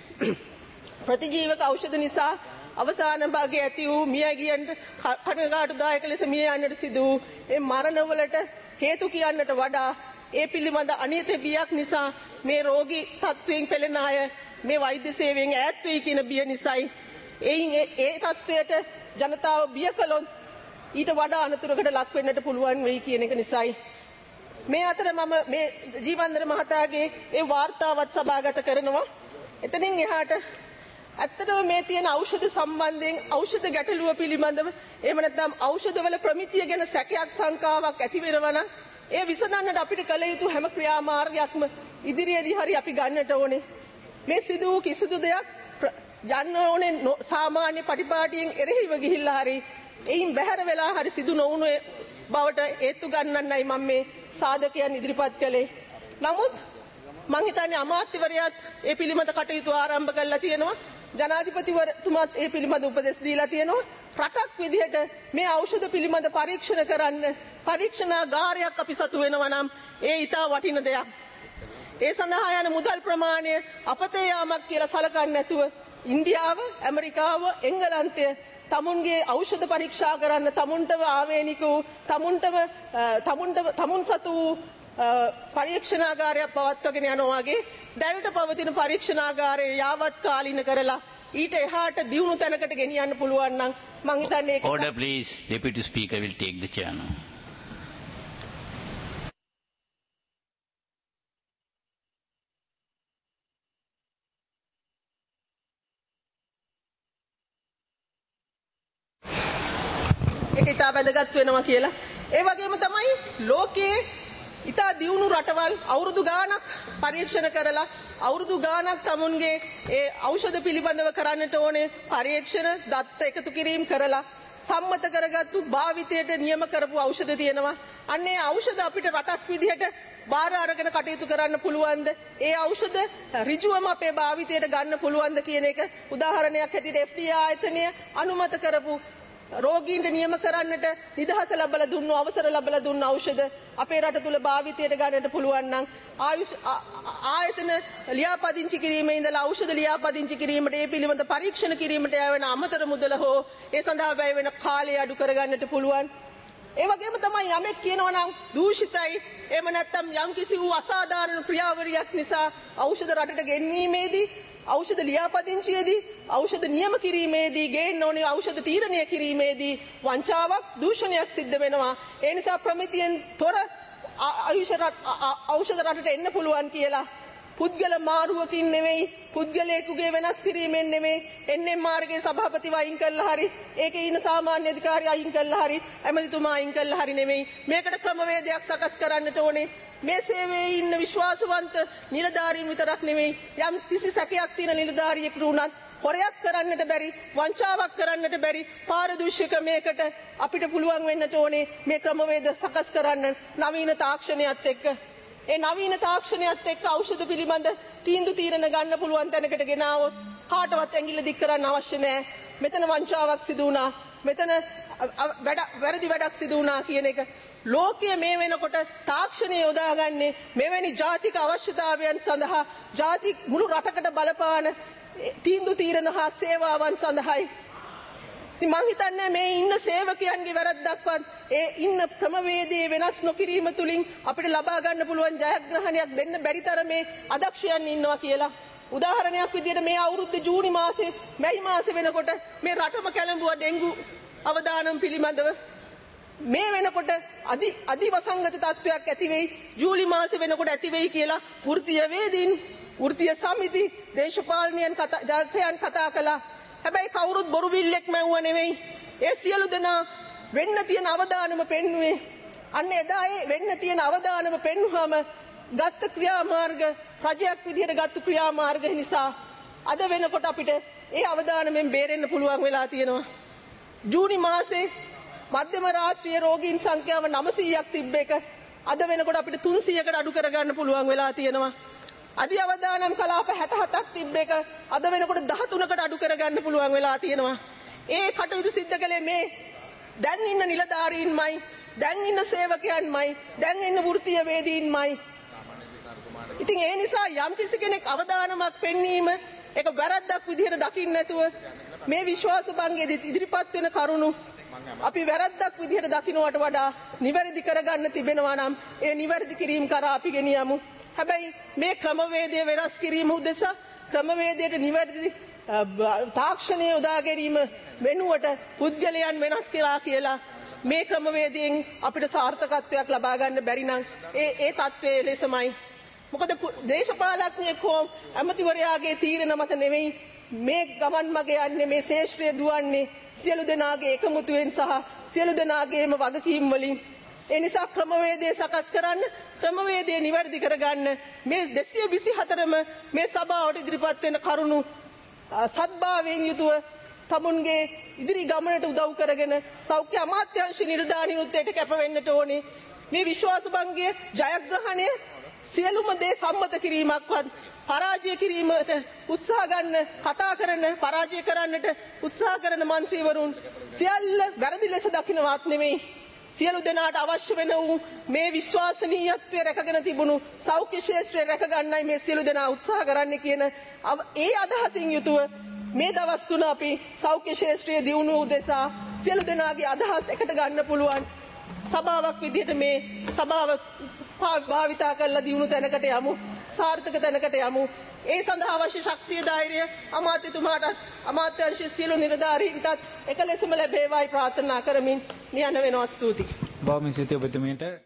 ප්‍රතිජීවක ඖෂධ නිසා අවසාන භාගයේ ඇති වූ මියගියන්ට කනගාටුදායක ලෙස මිය යන්නට සිදු වූ ඒ මරණවලට හේතු කියන්නට වඩා ඒ පිළිබඳ අනිත්‍ය බියක් නිසා මේ රෝගී තත්වයෙන් පෙළෙන අය මේ වෛද්‍ය සේවයෙන් ඈත් වෙයි කියන බිය නිසායි ඒ තත්වයට ජනතාව බිය කළොත් ඊට වඩා අනතුරකට ලක් වෙන්නට පුළුවන් වෙයි කියන එක නිසායි මේ අතර මම මේ ජීවන්දර මහතාගේ ඒ වාර්තාවත් සභාගත කරනවා. එතනින් එහාට ඇත්තටම මේ තියෙන ඖෂධ සම්බන්ධයෙන් ඖෂධ ගැටලුව පිළිබඳව එහෙම නැත්නම් ඖෂධවල ප්‍රමිතිය ගැන සැකයක් සංකාවක් ඇති වෙනවා නම් ඒ විසඳන්නට අපිට කළ යුතු හැම ක්‍රියාමාර්ගයක්ම ඉදිරියේදී හරි අපි ගන්නට ඕනේ. මේ සිදු වූ කිසිදු දෙයක් යන්න ඕනේ සාමාන්‍ය පටිපාටියෙන් එරෙහිව ගිහිල්ලා හරි එයින් බැහැර වෙලා හරි සිදු නොවුණු බවට හේතු ගන්නන්නයි මම මේ සාධකයන් ඉදිරිපත් කළේ. නමුත් මං හිතන්නේ අමාත්‍යවරයාත් ඒ පිළිබඳ කටයුතු ආරම්භ කළා තියෙනවා. ජනාධිපතිතුමාත් ඒ පිළිබඳ උපදෙස් දීලා තියෙනවා. රටක් විදිහට මේ ඖෂධ පිළිබඳ පරීක්ෂණ කරන්න පරීක්ෂණාගාරයක් අපි සතු වෙනවා නම් ඒ ඊටා වටින දෙයක්. ඒ සඳහා යන මුදල් ප්‍රමාණය අපතේ යාමක් කියලා සලකන්නේ නැතුව ඉන්දියාව, ඇමරිකාව, එංගලන්තය තමුන්ගේ ඖෂධ පරීක්ෂා කරන්න තමුන්ටම ආවේනික වූ තමුන් සතු වූ පරීක්ෂණාගාරයක් පවත්වාගෙන යනවා වගේ දැනට පවතින පරීක්ෂණාගාරය යාවත් කාලීන කරලා ඊට එහාට දියුණු තැනකට ගෙනියන්න පුළුවන් නම් මං හිතන්නේ ඒක. Order please. Deputy Speaker will take the chair now. ඒක ඉතා වැදගත් වෙනවා කියලා. ඒ වගේම තමයි ලෝකයේ ඉතා දියුණු රටවල් අවුරුදු ගාණක් පරීක්ෂණ කරලා අවුරුදු ගාණක් තමුන්ගේ ඒ ඖෂධ පිළිබඳව කරන්නට ඕනේ පරීක්ෂණ දත්ත එකතු කිරීම කරලා සම්මත කරගත්තු භාවිතයට නියම කරපු ඖෂධ තියෙනවා. අන්නේ ඖෂධ අපිට රටක් විදිහට බාර අරගෙන කටයුතු කරන්න පුළුවන්ද? ඒ ඖෂධ ඍජුවම අපේ භාවිතයට ගන්න පුළුවන්ද කියන එක උදාහරණයක් හැටියට FDA ආයතනය අනුමත කරපු රෝගීන්ට නියම කරන්නට නිදහස ලැබලා දුන්නු අවසර ලැබලා දුන්න ඖෂධ අපේ රට තුල භාවිතයට ගන්නට පුළුවන් නම් ආයුෂ් ආයතන ලියාපදිංචි කිරීමේ ඉඳලා ඖෂධ ලියාපදිංචි කිරීමට ඒ පිළිබඳ පරීක්ෂණ කිරීමට යවන අමතර මුදල හෝ ඒ සඳහා වැය වෙන කාලය අඩු කරගන්නට පුළුවන්. ඒ වගේම තමයි යමෙක් කියනවා නම් දූෂිතයි එහෙම නැත්නම් යම්කිසි වූ අසාධාරණ ක්‍රියාවලියක් නිසා ඖෂධ රටට ගෙන්වීමේදී ඖෂධ ලියාපදිංචියේදී ඖෂධ නියම කිරීමේදී ගේන්න ඕනේ ඖෂධ තීරණය කිරීමේදී වංචාවක් දූෂණයක් සිද්ධ වෙනවා. ඒ නිසා ප්‍රමිතියෙන් තොර ඖෂධ රටට එන්න පුළුවන් කියලා පුද්ගල මාරුවකින් නෙමෙයි පුද්ගලයෙකුගේ වෙනස් කිරීමෙන් නෙමෙයි එන්නේ මාර්ගයේ සභාපතිව අයින් කළා හරි ඒකේ ඉන්න සාමාන්‍ය අධිකාරිය අයින් කළා හරි ඇමතිතුමා අයින් කළා හරි නෙමෙයි මේකට ක්‍රමවේදයක් සකස් කරන්නට ඕනේ. මේ සේවයේ ඉන්න විශ්වාසවන්ත නිලධාරීන් විතරක් නෙමෙයි යම් කිසි සැකයක් තියෙන නිලධාරියෙකුට උනත් හොරයක් කරන්නට බැරි වංචාවක් කරන්නට බැරි පාරදූෂක මේකට අපිට පුළුවන් වෙන්නට ඕනේ මේ ක්‍රමවේද සකස් කරන්න නවීන තාක්ෂණයත් එක්ක. ඒ නවීන තාක්ෂණයත් එක්ක ඖෂධ පිළිබඳ තීන්දුව తీරන ගන්න පුළුවන් තැනකට ගෙනාවොත් කාටවත් ඇඟිල්ල දික් කරන්න අවශ්‍ය නැහැ. මෙතන වංචාවක් සිදු වුණා. මෙතන වැරදි වැඩක් සිදු වුණා කියන එක ලෝකයේ මේ වෙනකොට තාක්ෂණය යොදාගන්නේ මෙවැනි ජාතික අවශ්‍යතාවයන් සඳහා ජාති මුළු රටකට බලපාන තීන්දුව తీරන හා සේවාවන් සඳහායි. ඉතින් මං හිතන්නේ මේ ඉන්න සේවකයන්ගේ වැරද්දක්වත් ඒ ඉන්න ක්‍රමවේදයේ වෙනස් නොකිරීම තුලින් අපිට ලබා ගන්න පුළුවන් ජයග්‍රහණයක් දෙන්න බැරි තරමේ අදක්ෂයන් ඉන්නවා කියලා. උදාහරණයක් විදිහට මේ අවුරුද්දේ ජූනි මාසේ මැයි මාසේ වෙනකොට මේ රටම කැළඹුවා ඩෙන්ගු අවදානම් පිළිබඳව. මේ වෙනකොට අදි වසංගත තත්වයක් ඇති වෙයි ජූලි මාසේ වෙනකොට ඇති වෙයි කියලා වෘත්තීය වේදීන් වෘත්තීය සමිති දේශපාලනයන් කතා කළා. හැබැයි කවුරුත් බොරු බිල්ලෙක් මැව්වා නෙවෙයි. ඒ සියලු දෙනා වෙන්න තියෙන අවදානම පෙන්නුවේ. අන්න එදා ඒ වෙන්න තියෙන අවදානම පෙන්වුවාම ගත්ත ක්‍රියාමාර්ග රජයක් විදිහට ගත්ත ක්‍රියාමාර්ග නිසා අද වෙනකොට අපිට ඒ අවදානමෙන් බේරෙන්න පුළුවන් වෙලා තියෙනවා. ජූනි මාසේ මධ්‍යම රාත්‍රියේ රෝගීන් සංඛ්‍යාව 900ක් තිබ්බ එක අද වෙනකොට අපිට 300කට අඩු කරගන්න පුළුවන් වෙලා තියෙනවා. අධි අවදානම් කලාප 67ක් තිබ්බ එක අද වෙනකොට 13කට අඩු කරගන්න පුළුවන් වෙලා තියෙනවා. ඒ කටයුතු සිද්ධ කළේ මේ දැන් ඉන්න නිලධාරීන්මයි, දැන් ඉන්න සේවකයන්මයි, දැන් ඉන්න වෘත්තීය වේදීන්මයි. ඉතින් ඒ නිසා යම් කිසි කෙනෙක් අවදානමක් පෙන්වීම ඒක වැරද්දක් විදිහට දකින්න නැතුව මේ විශ්වාස භංගයේදී ඉදිරිපත් වෙන කරුණු අපි වැරද්දක් විදිහට දකින්නට වඩා නිවැරදි කරගන්න තිබෙනවා නම් ඒ නිවැරදි කිරීම කරා අපි ගෙනියමු. හැබැයි මේ ක්‍රමවේදය වෙනස් කිරීම උදෙසා ක්‍රමවේදයට නිවැරදි තාක්ෂණය යොදා ගැනීම වෙනුවට පුද්ගලයන් වෙනස් කළා කියලා මේ ක්‍රමවේදයෙන් අපිට සාර්ථකත්වයක් ලබා ගන්න බැරි නම් ඒ තත්ත්වයේ ලෙසමයි. මොකද දේශපාලඥයෙක් හෝ ඇමතිවරයාගේ තීරණ මත නෙවෙයි මේ ගමන් මග යන්නේ මේ ශේෂ්ත්‍රය දුවන්නේ සියලු දෙනාගේ එකමුතුවෙන් සහ සියලු දෙනාගේම වගකීම් වලින්. ඒ නිසා ක්‍රමවේදය සකස් කරන්න ක්‍රමවේදය නිවැරදි කරගන්න මේ 224ම මේ සභාවට ඉදිරිපත් වෙන කරුණු සත්භාවයෙන් යුතුව තමුන්ගේ ඉදිරි ගමනට උදව් කරගෙන සෞඛ්‍ය අමාත්‍යාංශ නිලධාරීන් උත්තේට කැප වෙන්නට ඕනේ. මේ විශ්වාස භංගයේ ජයග්‍රහණය සියලුම දේ සම්මත කිරීමක්වත් පරාජය කිරීමට උත්සාහ ගන්න කතා කරන පරාජය කරන්නට උත්සාහ කරන മന്ത്രിවරුන් සියල්ල වැරදි ලෙස දකින්නවත් නෙමෙයි. සියලු දෙනාට අවශ්‍ය වෙන වූ මේ විශ්වාසනීයත්වය රැකගෙන තිබුණු සෞඛ්‍ය ශාස්ත්‍රය රැක ගන්නයි මේ සියලු දෙනා උත්සාහ කරන්නේ කියන ඒ අදහසින් යුතුව මේ දවස් තුන අපි සෞඛ්‍ය ශාස්ත්‍රයේ දියුණුව උදෙසා සියලු දෙනාගේ අදහස් එකට ගන්න පුළුවන් සභාවක් විදිහට මේ සභාව භාවිතා කරලා දියුණු තැනකට යමු, සාර්ථක තැනකට යමු. ඒ සඳහා අවශ්‍ය ශක්තිය ධෛර්යය අමාත්‍යතුමාට අමාත්‍යාංශයේ සියලු නිලධාරීන්ටත් එකලෙසම ලැබේවායි ප්‍රාර්ථනා කරමින් නියන වෙනවා. ස්තුතියි. බොහොම ස්තුතියි ඔබතුමීට.